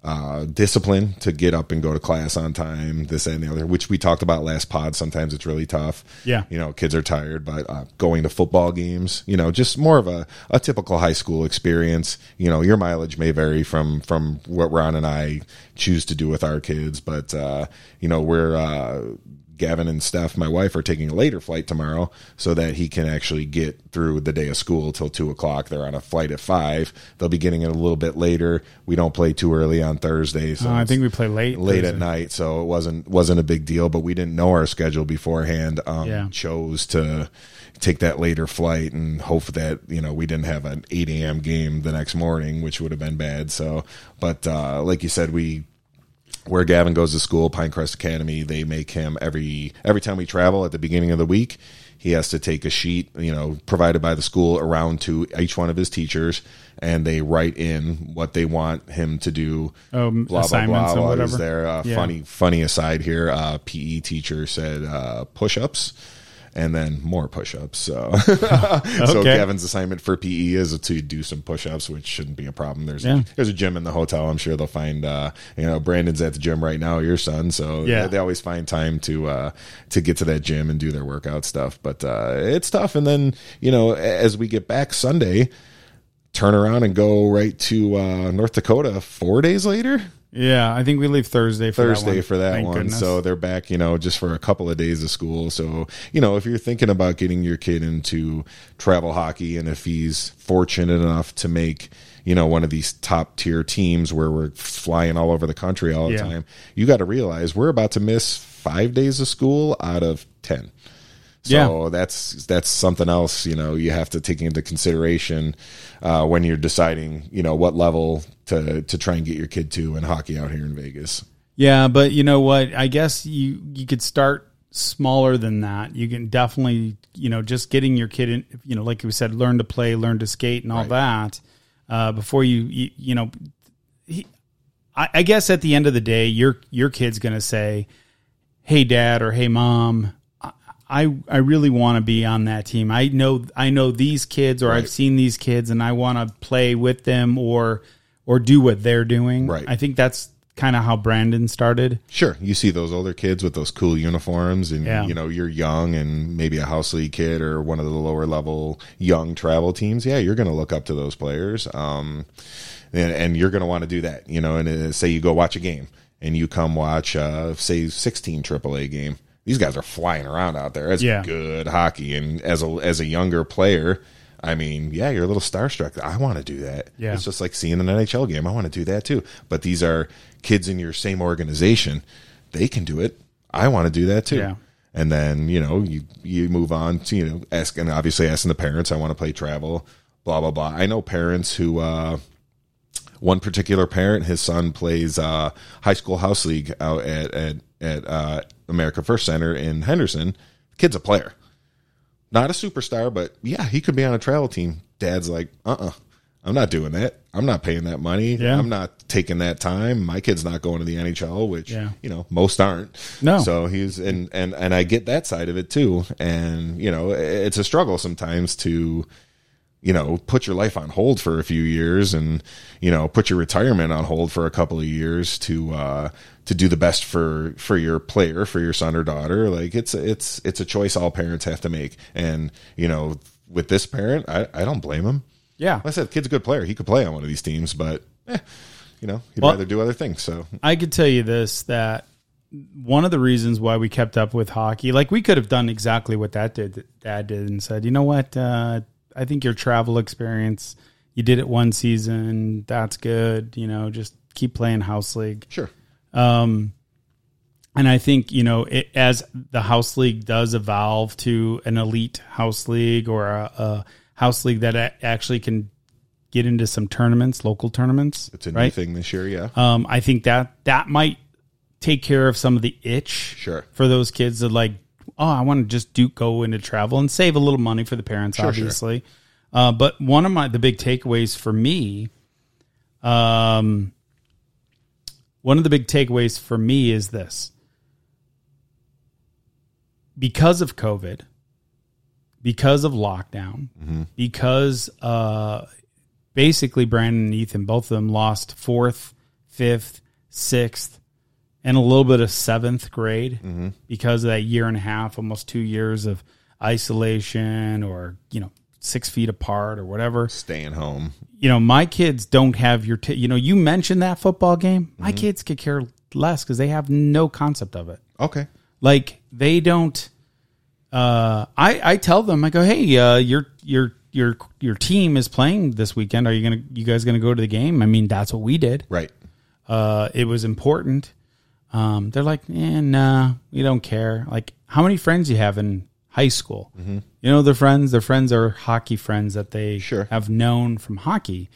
uh, discipline to get up and go to class on time, this and the other, which we talked about last pod. Sometimes it's really tough. Yeah. You know, kids are tired, but uh, going to football games, you know, just more of a, a typical high school experience. You know, your mileage may vary from, from what Ron and I choose to do with our kids, but, uh, you know, we're, uh, Gavin and Steph, my wife, are taking a later flight tomorrow so that he can actually get through the day of school till two o'clock. They're on a flight at five. They'll be getting it a little bit later. We don't play too early on Thursday. So uh, I think we play late. Late Thursday. at night. So it wasn't, wasn't a big deal, but we didn't know our schedule beforehand. Um, Yeah. chose to take that later flight and hope that, you know, we didn't have an eight a.m. game the next morning, which would have been bad. So, but, uh, like you said, we, where Gavin goes to school, Pinecrest Academy, they make him every every time we travel at the beginning of the week, he has to take a sheet, you know, provided by the school around to each one of his teachers, and they write in what they want him to do. Um, blah, assignments blah, blah. or whatever. Is there a Yeah. funny, funny aside here? Uh, P E teacher said uh, push-ups. And then more push-ups. So, Okay. so Kevin's assignment for P E is to do some push-ups, which shouldn't be a problem. There's Yeah. there's a gym in the hotel. I'm sure they'll find. Uh, you know, Brandon's at the gym right now. Your son, so Yeah. they, they always find time to uh, to get to that gym and do their workout stuff. But uh, it's tough. And then you know, as we get back Sunday, turn around and go right to uh, North Dakota four days later. Yeah, I think we leave Thursday for Thursday that one. for that Thank one. goodness. So they're back, you know, just for a couple of days of school. So, you know, if you're thinking about getting your kid into travel hockey, and if he's fortunate enough to make, you know, one of these top tier teams where we're flying all over the country all the Yeah. time, you got to realize we're about to miss five days of school out of ten. So Yeah. that's that's something else, you know, you have to take into consideration uh, when you're deciding, you know, what level to to try and get your kid to in hockey out here in Vegas. Yeah, but you know what? I guess you you could start smaller than that. You can definitely, you know, just getting your kid in, you know, like we said, learn to play, learn to skate, and all Right. that uh, before you, you, you know. He, I, I guess at the end of the day, your your kid's going to say, "Hey, Dad," or "Hey, Mom, I I really want to be on that team. I know I know these kids, or Right. I've seen these kids, and I want to play with them, or or do what they're doing." Right. I think that's kind of how Brandon started. Sure. You see those older kids with those cool uniforms, and, Yeah. you know, you're young and maybe a house league kid or one of the lower level young travel teams. Yeah, you're going to look up to those players. Um, and, and you're going to want to do that, you know, and uh, say you go watch a game and you come watch, uh, say, sixteen triple A game. These guys are flying around out there. It's Yeah. good hockey. And as a, as a younger player, I mean, yeah, you're a little starstruck. I want to do that. Yeah. It's just like seeing an N H L game. I want to do that too. But these are kids in your same organization. They can do it. I want to do that too. Yeah. And then, you know, you, you move on to, you know, asking, obviously asking the parents, I want to play travel, blah, blah, blah. I know parents who, uh, one particular parent, his son plays uh, high school house league out at, at, at uh, America First Center in Henderson. Kid's a player. Not a superstar, but yeah, he could be on a travel team. Dad's like, uh-uh, I'm not doing that. I'm not paying that money. Yeah. I'm not taking that time. My kid's not going to the N H L, which, Yeah. you know, most aren't. No. So he's, and, and, and I get that side of it too. And, you know, it's a struggle sometimes to, you know, put your life on hold for a few years and, you know, put your retirement on hold for a couple of years to, uh, to do the best for, for your player, for your son or daughter. Like it's, it's, it's a choice all parents have to make. And, you know, with this parent, I, I don't blame him. Yeah. Like I said, kid's a good player. He could play on one of these teams, but, eh, you know, he'd Well- rather do other things. So, I could tell you this, that one of the reasons why we kept up with hockey, like we could have done exactly what that did, Dad did, and said, you know what, uh, I think your travel experience, you did it one season, that's good, you know, just keep playing house league. sure. Um, and I think, you know, it, as the house league does evolve to an elite house league or a, a house league that a- actually can get into some tournaments, local tournaments, It's a new right? thing this year. Yeah. Um, I think that that might take care of some of the itch Sure. for those kids that like, oh, I want to just do go into travel and save a little money for the parents, Sure, obviously. Uh, but one of my the big takeaways for me, um, one of the big takeaways for me is this: because of COVID, because of lockdown, Mm-hmm. because uh, basically Brandon and Ethan, both of them lost fourth, fifth, sixth, and a little bit of seventh grade Mm-hmm. because of that year and a half, almost two years of isolation or, you know, six feet apart or whatever. Staying home. You know, my kids don't have your, t- you know, you mentioned that football game. My Mm-hmm. kids could care less because they have no concept of it. Okay. Like they don't, uh, I, I tell them, I go, hey, uh, your, your, your, your team is playing this weekend. Are you going to, you guys going to go to the game? I mean, that's what we did. Right. Uh, it was important. Um, they're like, eh, nah, we don't care. Like, how many friends you have in high school? Mm-hmm. You know, their friends, their friends are hockey friends that they Sure. have known from hockey.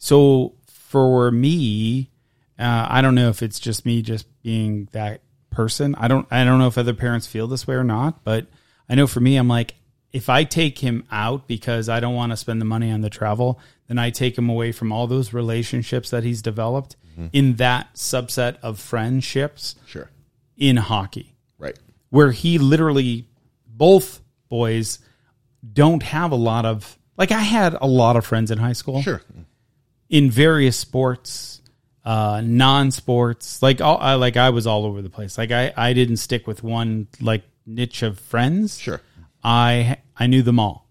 So for me, uh, I don't know if it's just me just being that person. I don't, I don't know if other parents feel this way or not, but I know for me, I'm like, if I take him out because I don't want to spend the money on the travel, then I take him away from all those relationships that he's developed mm-hmm. in that subset of friendships Sure. in hockey, Right. where he literally, both boys don't have a lot of, like I had a lot of friends in high school Sure. in various sports, uh, non-sports, like all, I, like I was all over the place. Like I, I didn't stick with one like niche of friends. Sure. I I knew them all.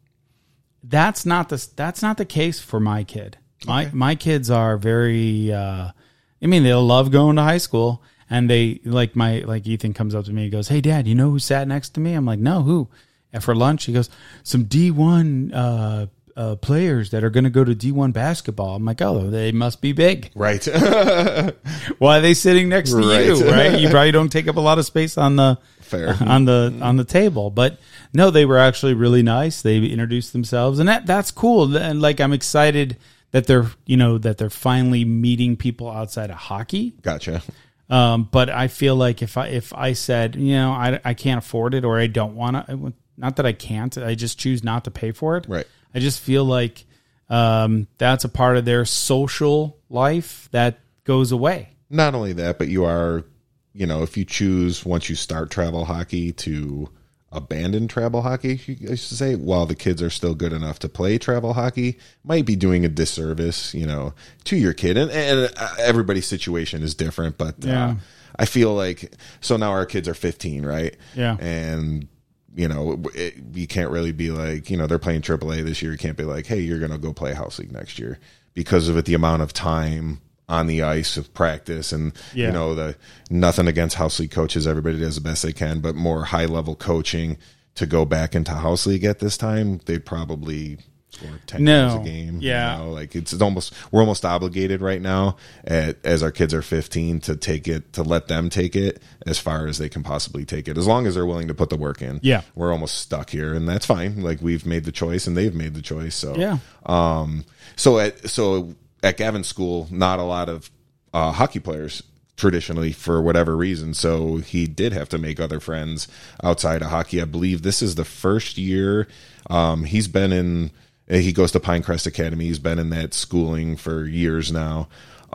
That's not the that's not the case for my kid. My Okay. my kids are very. Uh, I mean, they love going to high school, and they like my like Ethan comes up to me and goes, "Hey, Dad, you know who sat next to me?" I'm like, "No, who?" And for lunch, he goes, "Some D one uh, uh, players that are going to go to D one basketball." I'm like, "Oh, they must be big." Right. Why are they sitting next to Right. you? Right? You probably don't take up a lot of space on the Fair. on the on the table. But no, they were actually really nice. They introduced themselves, and that that's cool. And like I'm excited that they're you know that they're finally meeting people outside of hockey. Gotcha. Um, but I feel like if I if I said you know I I can't afford it or I don't want to, not that I can't, I just choose not to pay for it. Right. I just feel like um, that's a part of their social life that goes away. Not only that, but you are, you know, if you choose once you start travel hockey to abandon travel hockey, I should say, while the kids are still good enough to play travel hockey, might be doing a disservice, you know, to your kid. And, and everybody's situation is different, but Yeah. uh, I feel like, so now our kids are fifteen, right? Yeah. And, you know, it, you can't really be like, you know, they're playing triple A this year. You can't be like, hey, you're going to go play house league next year because of it, the amount of time on the ice of practice and, Yeah. you know, the nothing against house league coaches. Everybody does the best they can, but more high level coaching to go back into house league at this time, they'd probably score ten No. goals a game. Yeah. You know, like it's, it's almost, we're almost obligated right now at, as our kids are fifteen to take it, to let them take it as far as they can possibly take it. As long as they're willing to put the work in. Yeah. We're almost stuck here and that's fine. Like we've made the choice and they've made the choice. So, Yeah. um, so at, so at Gavin's school, not a lot of uh, hockey players traditionally for whatever reason. So he did have to make other friends outside of hockey. I believe this is the first year um, he's been in, he goes to Pinecrest Academy. He's been in that schooling for years now.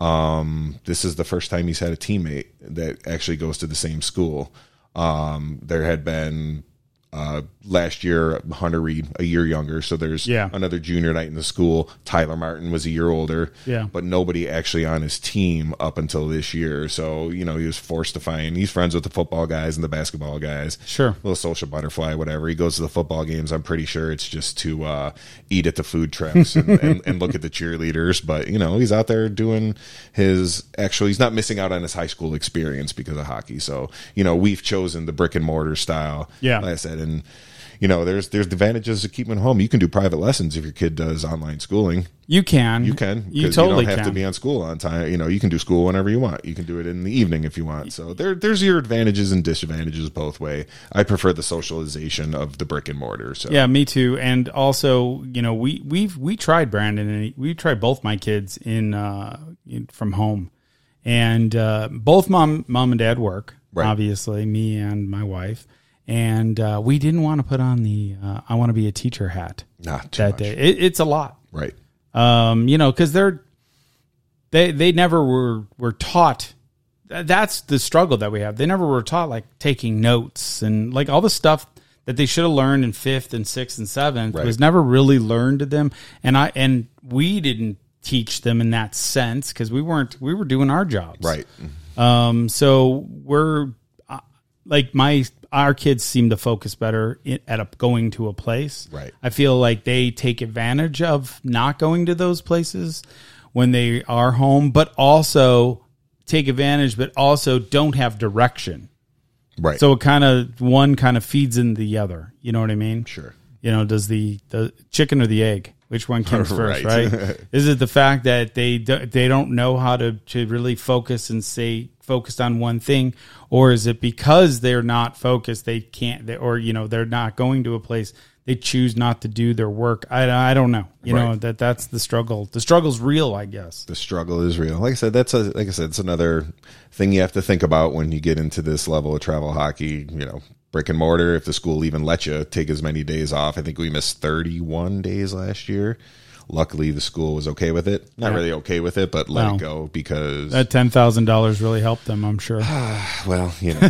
Um, this is the first time he's had a teammate that actually goes to the same school. Um, there had been Uh, last year, Hunter Reed, a year younger. So there's Yeah. another junior night in the school. Tyler Martin was a year older. Yeah. But nobody actually on his team up until this year. So, you know, he was forced to find, he's friends with the football guys and the basketball guys. Sure. Little social butterfly, whatever. He goes to the football games. I'm pretty sure it's just to uh, eat at the food trucks and, and, and look at the cheerleaders. But, you know, he's out there doing his, actually, he's not missing out on his high school experience because of hockey. So, you know, we've chosen the brick and mortar style. Yeah. Like I said, and you know, there's there's advantages of keeping home. You can do private lessons if your kid does online schooling. You can. You can. You 'cause totally you don't have can. to be on school on time. You know, you can do school whenever you want. You can do it in the evening if you want. So there there's your advantages and disadvantages both way. I prefer the socialization of the brick and mortar. So Yeah, me too. And also, you know, we we've we tried Brandon and we tried both my kids in, uh, in from home, and uh, both mom mom and dad work. Right. Obviously, me and my wife. And uh, we didn't want to put on the uh, I want to be a teacher hat not too that much. day. It, it's a lot, Right. um, you know, because they're they they never were were taught. That's the struggle that we have. They never were taught like taking notes and like all the stuff that they should have learned in fifth and sixth and seventh Right. was never really learned to them. And I and we didn't teach them in that sense because we weren't we were doing our jobs. Right. Um, so we're uh, like my our kids seem to focus better in, at a, going to a place. Right. I feel like they take advantage of not going to those places when they are home, but also take advantage, but also don't have direction. Right. So it kind of one kind of feeds in the other. You know what I mean? Sure. You know, does the, the chicken or the egg? Which one comes first, Right. right? Is it the fact that they do, they don't know how to, to really focus and stay focused on one thing, or is it because they're not focused, they can't, they, or you know, they're not going to a place, they choose not to do their work? I, I don't know. You Right. know that that's the struggle. The struggle's real, I guess. The struggle is real. Like I said, that's a like I said, it's another thing you have to think about when you get into this level of travel hockey. You know, brick and mortar. If the school even lets you take as many days off, I think we missed thirty-one days last year. Luckily, the school was okay with it. Not Yeah. really okay with it, but let Well, it go because That ten thousand dollars really helped them, I'm sure. well, you know,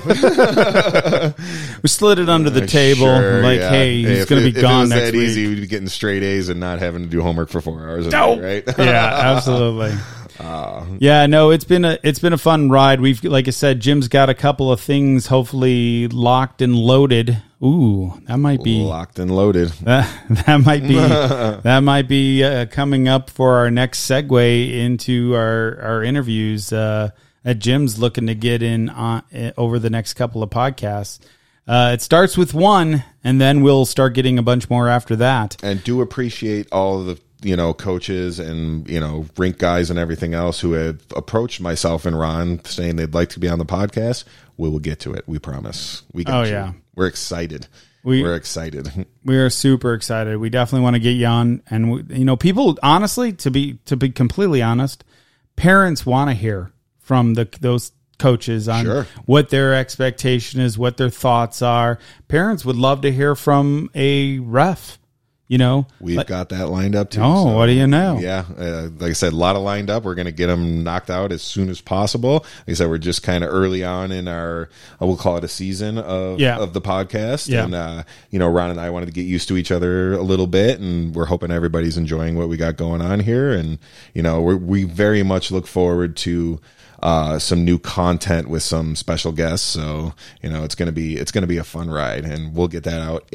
We slid it under the table, Sure, like, yeah. hey, he's If going to it- be gone If it was next that week. easy, we'd be getting straight A's and not having to do homework for four hours a No. day, right? Yeah, absolutely. Yeah, no, it's been a it's been a fun ride. We've, like I said, Jim's got a couple of things hopefully locked and loaded. Ooh, that might be Locked and loaded. that, that might be that might be uh, coming up for our next segue into our our interviews. Uh, that Jim's looking to get in on uh, over the next couple of podcasts. Uh, it starts with one, and then we'll start getting a bunch more after that. And do appreciate all the you know coaches and you know rink guys and everything else who have approached myself and Ron saying they'd like to be on the podcast. We will get to it. We promise. We got Oh, you. yeah. We're excited. We- We're excited. We are super excited. We definitely want to get you on, and we, you know, people. Honestly, to be to be completely honest, parents want to hear from the those coaches on Sure. what their expectation is, what their thoughts are. Parents would love to hear from a ref. You know, We've like, got that lined up too. oh, what do you know? Yeah, uh, like I said, a lot of lined up. We're going to get them knocked out as soon as possible. Like I said, we're just kind of early on in our, I will call it a season of Yeah. of the podcast. Yeah. And, uh, you know, Ron and I wanted to get used to each other a little bit, and we're hoping everybody's enjoying what we got going on here. And, you know, we're, we very much look forward to uh, some new content with some special guests. So, you know, it's going to be, it's going to be a fun ride, and we'll get that out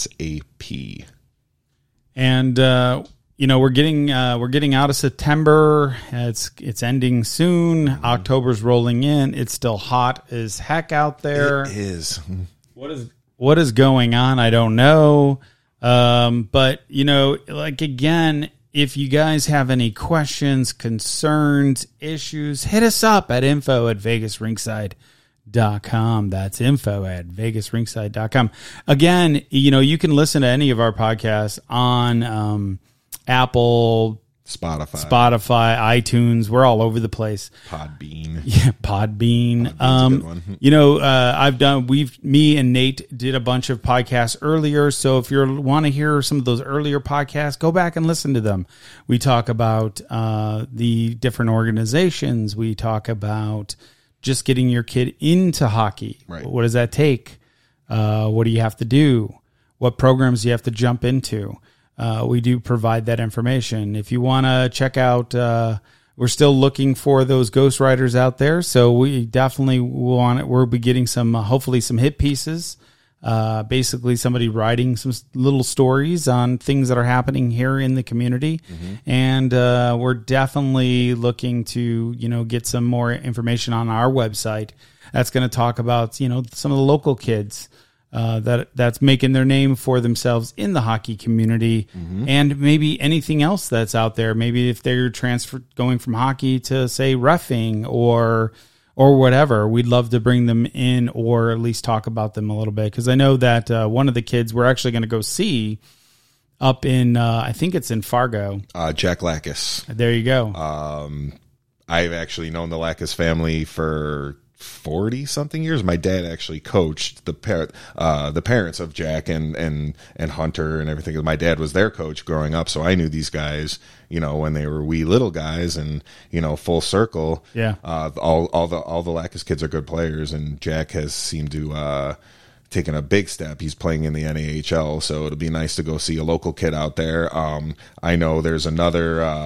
ASAP. And uh, you know, we're getting uh, we're getting out of September. It's it's ending soon. October's rolling in. It's still hot as heck out there. It is. What is what is going on? I don't know. Um, but you know, like again, if you guys have any questions, concerns, issues, hit us up at info at Vegas Ringside dot com. That's info at Vegas Ringside dot com. Again, you know, you can listen to any of our podcasts on um, Apple, Spotify, Spotify, iTunes. We're all over the place. Podbean. Yeah, Podbean. Podbean's a Um, good one. you know, uh, I've done. We've me and Nate did a bunch of podcasts earlier. So if you want to hear some of those earlier podcasts, go back and listen to them. We talk about uh, the different organizations. We talk about just getting your kid into hockey. Right. What does that take? Uh, what do you have to do? What programs do you have to jump into? Uh, we do provide that information. If you want to check out, uh, we're still looking for those ghostwriters out there. So we definitely want it. We'll be getting some, uh, hopefully some hit pieces. Uh, basically somebody writing some little stories on things that are happening here in the community. Mm-hmm. And, uh, we're definitely looking to, you know, get some more information on our website. That's going to talk about, you know, some of the local kids, uh, that that's making their name for themselves in the hockey community, mm-hmm. and maybe anything else that's out there. Maybe if they're transfer going from hockey to say reffing or, or whatever, we'd love to bring them in or at least talk about them a little bit. Because I know that uh, one of the kids we're actually going to go see up in, uh, I think it's in Fargo. Uh, Jack Lackus. There you go. Um, I've actually known the Lackus family for forty something years. My dad actually coached the parent, uh, the parents of Jack and, and, and Hunter and everything. My dad was their coach growing up. So I knew these guys, you know, when they were wee little guys, and, you know, full circle. Yeah. Uh, all, all the, all the Lackus kids are good players, and Jack has seemed to, uh, taken a big step. He's playing in the N A H L, so it'll be nice to go see a local kid out there. Um, I know there's another, uh,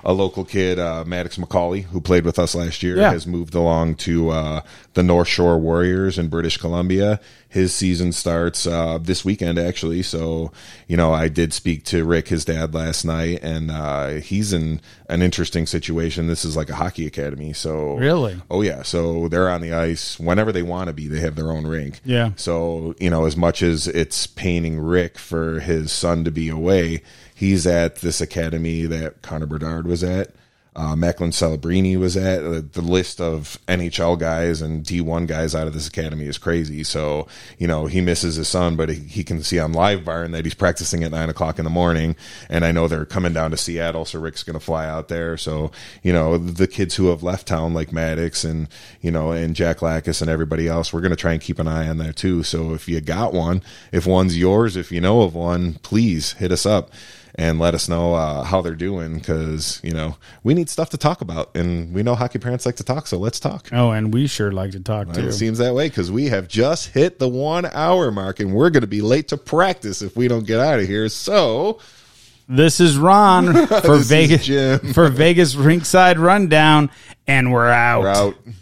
a local kid, uh, Maddox McCauley, who played with us last year, Yeah. has moved along to uh, the North Shore Warriors in British Columbia. His season starts uh, this weekend, actually. So, you know, I did speak to Rick, his dad, last night, and uh, he's in an interesting situation. This is like a hockey academy. So, Really? Oh, yeah. So they're on the ice whenever they want to be. They have their own rink. Yeah. So, you know, as much as it's paining Rick for his son to be away, he's at this academy that Connor Bedard was at. Uh, Macklin Celebrini was at. Uh, the list of N H L guys and D one guys out of this academy is crazy. So, you know, he misses his son, but he, he can see on Live Barn that he's practicing at nine o'clock in the morning. And I know they're coming down to Seattle, so Rick's going to fly out there. So, you know, the kids who have left town, like Maddox and, you know, and Jack Lackas and everybody else, we're going to try and keep an eye on that too. So if you got one, if one's yours, if you know of one, please hit us up and let us know uh, how they're doing, because, you know, we need stuff to talk about, and we know hockey parents like to talk, so let's talk. Oh, and we sure like to talk Well, too. it seems that way, because we have just hit the one hour mark, and we're going to be late to practice if we don't get out of here. So This is Ron for This is Vegas Jim. for Vegas Rinkside Rundown, and we're out. we're out.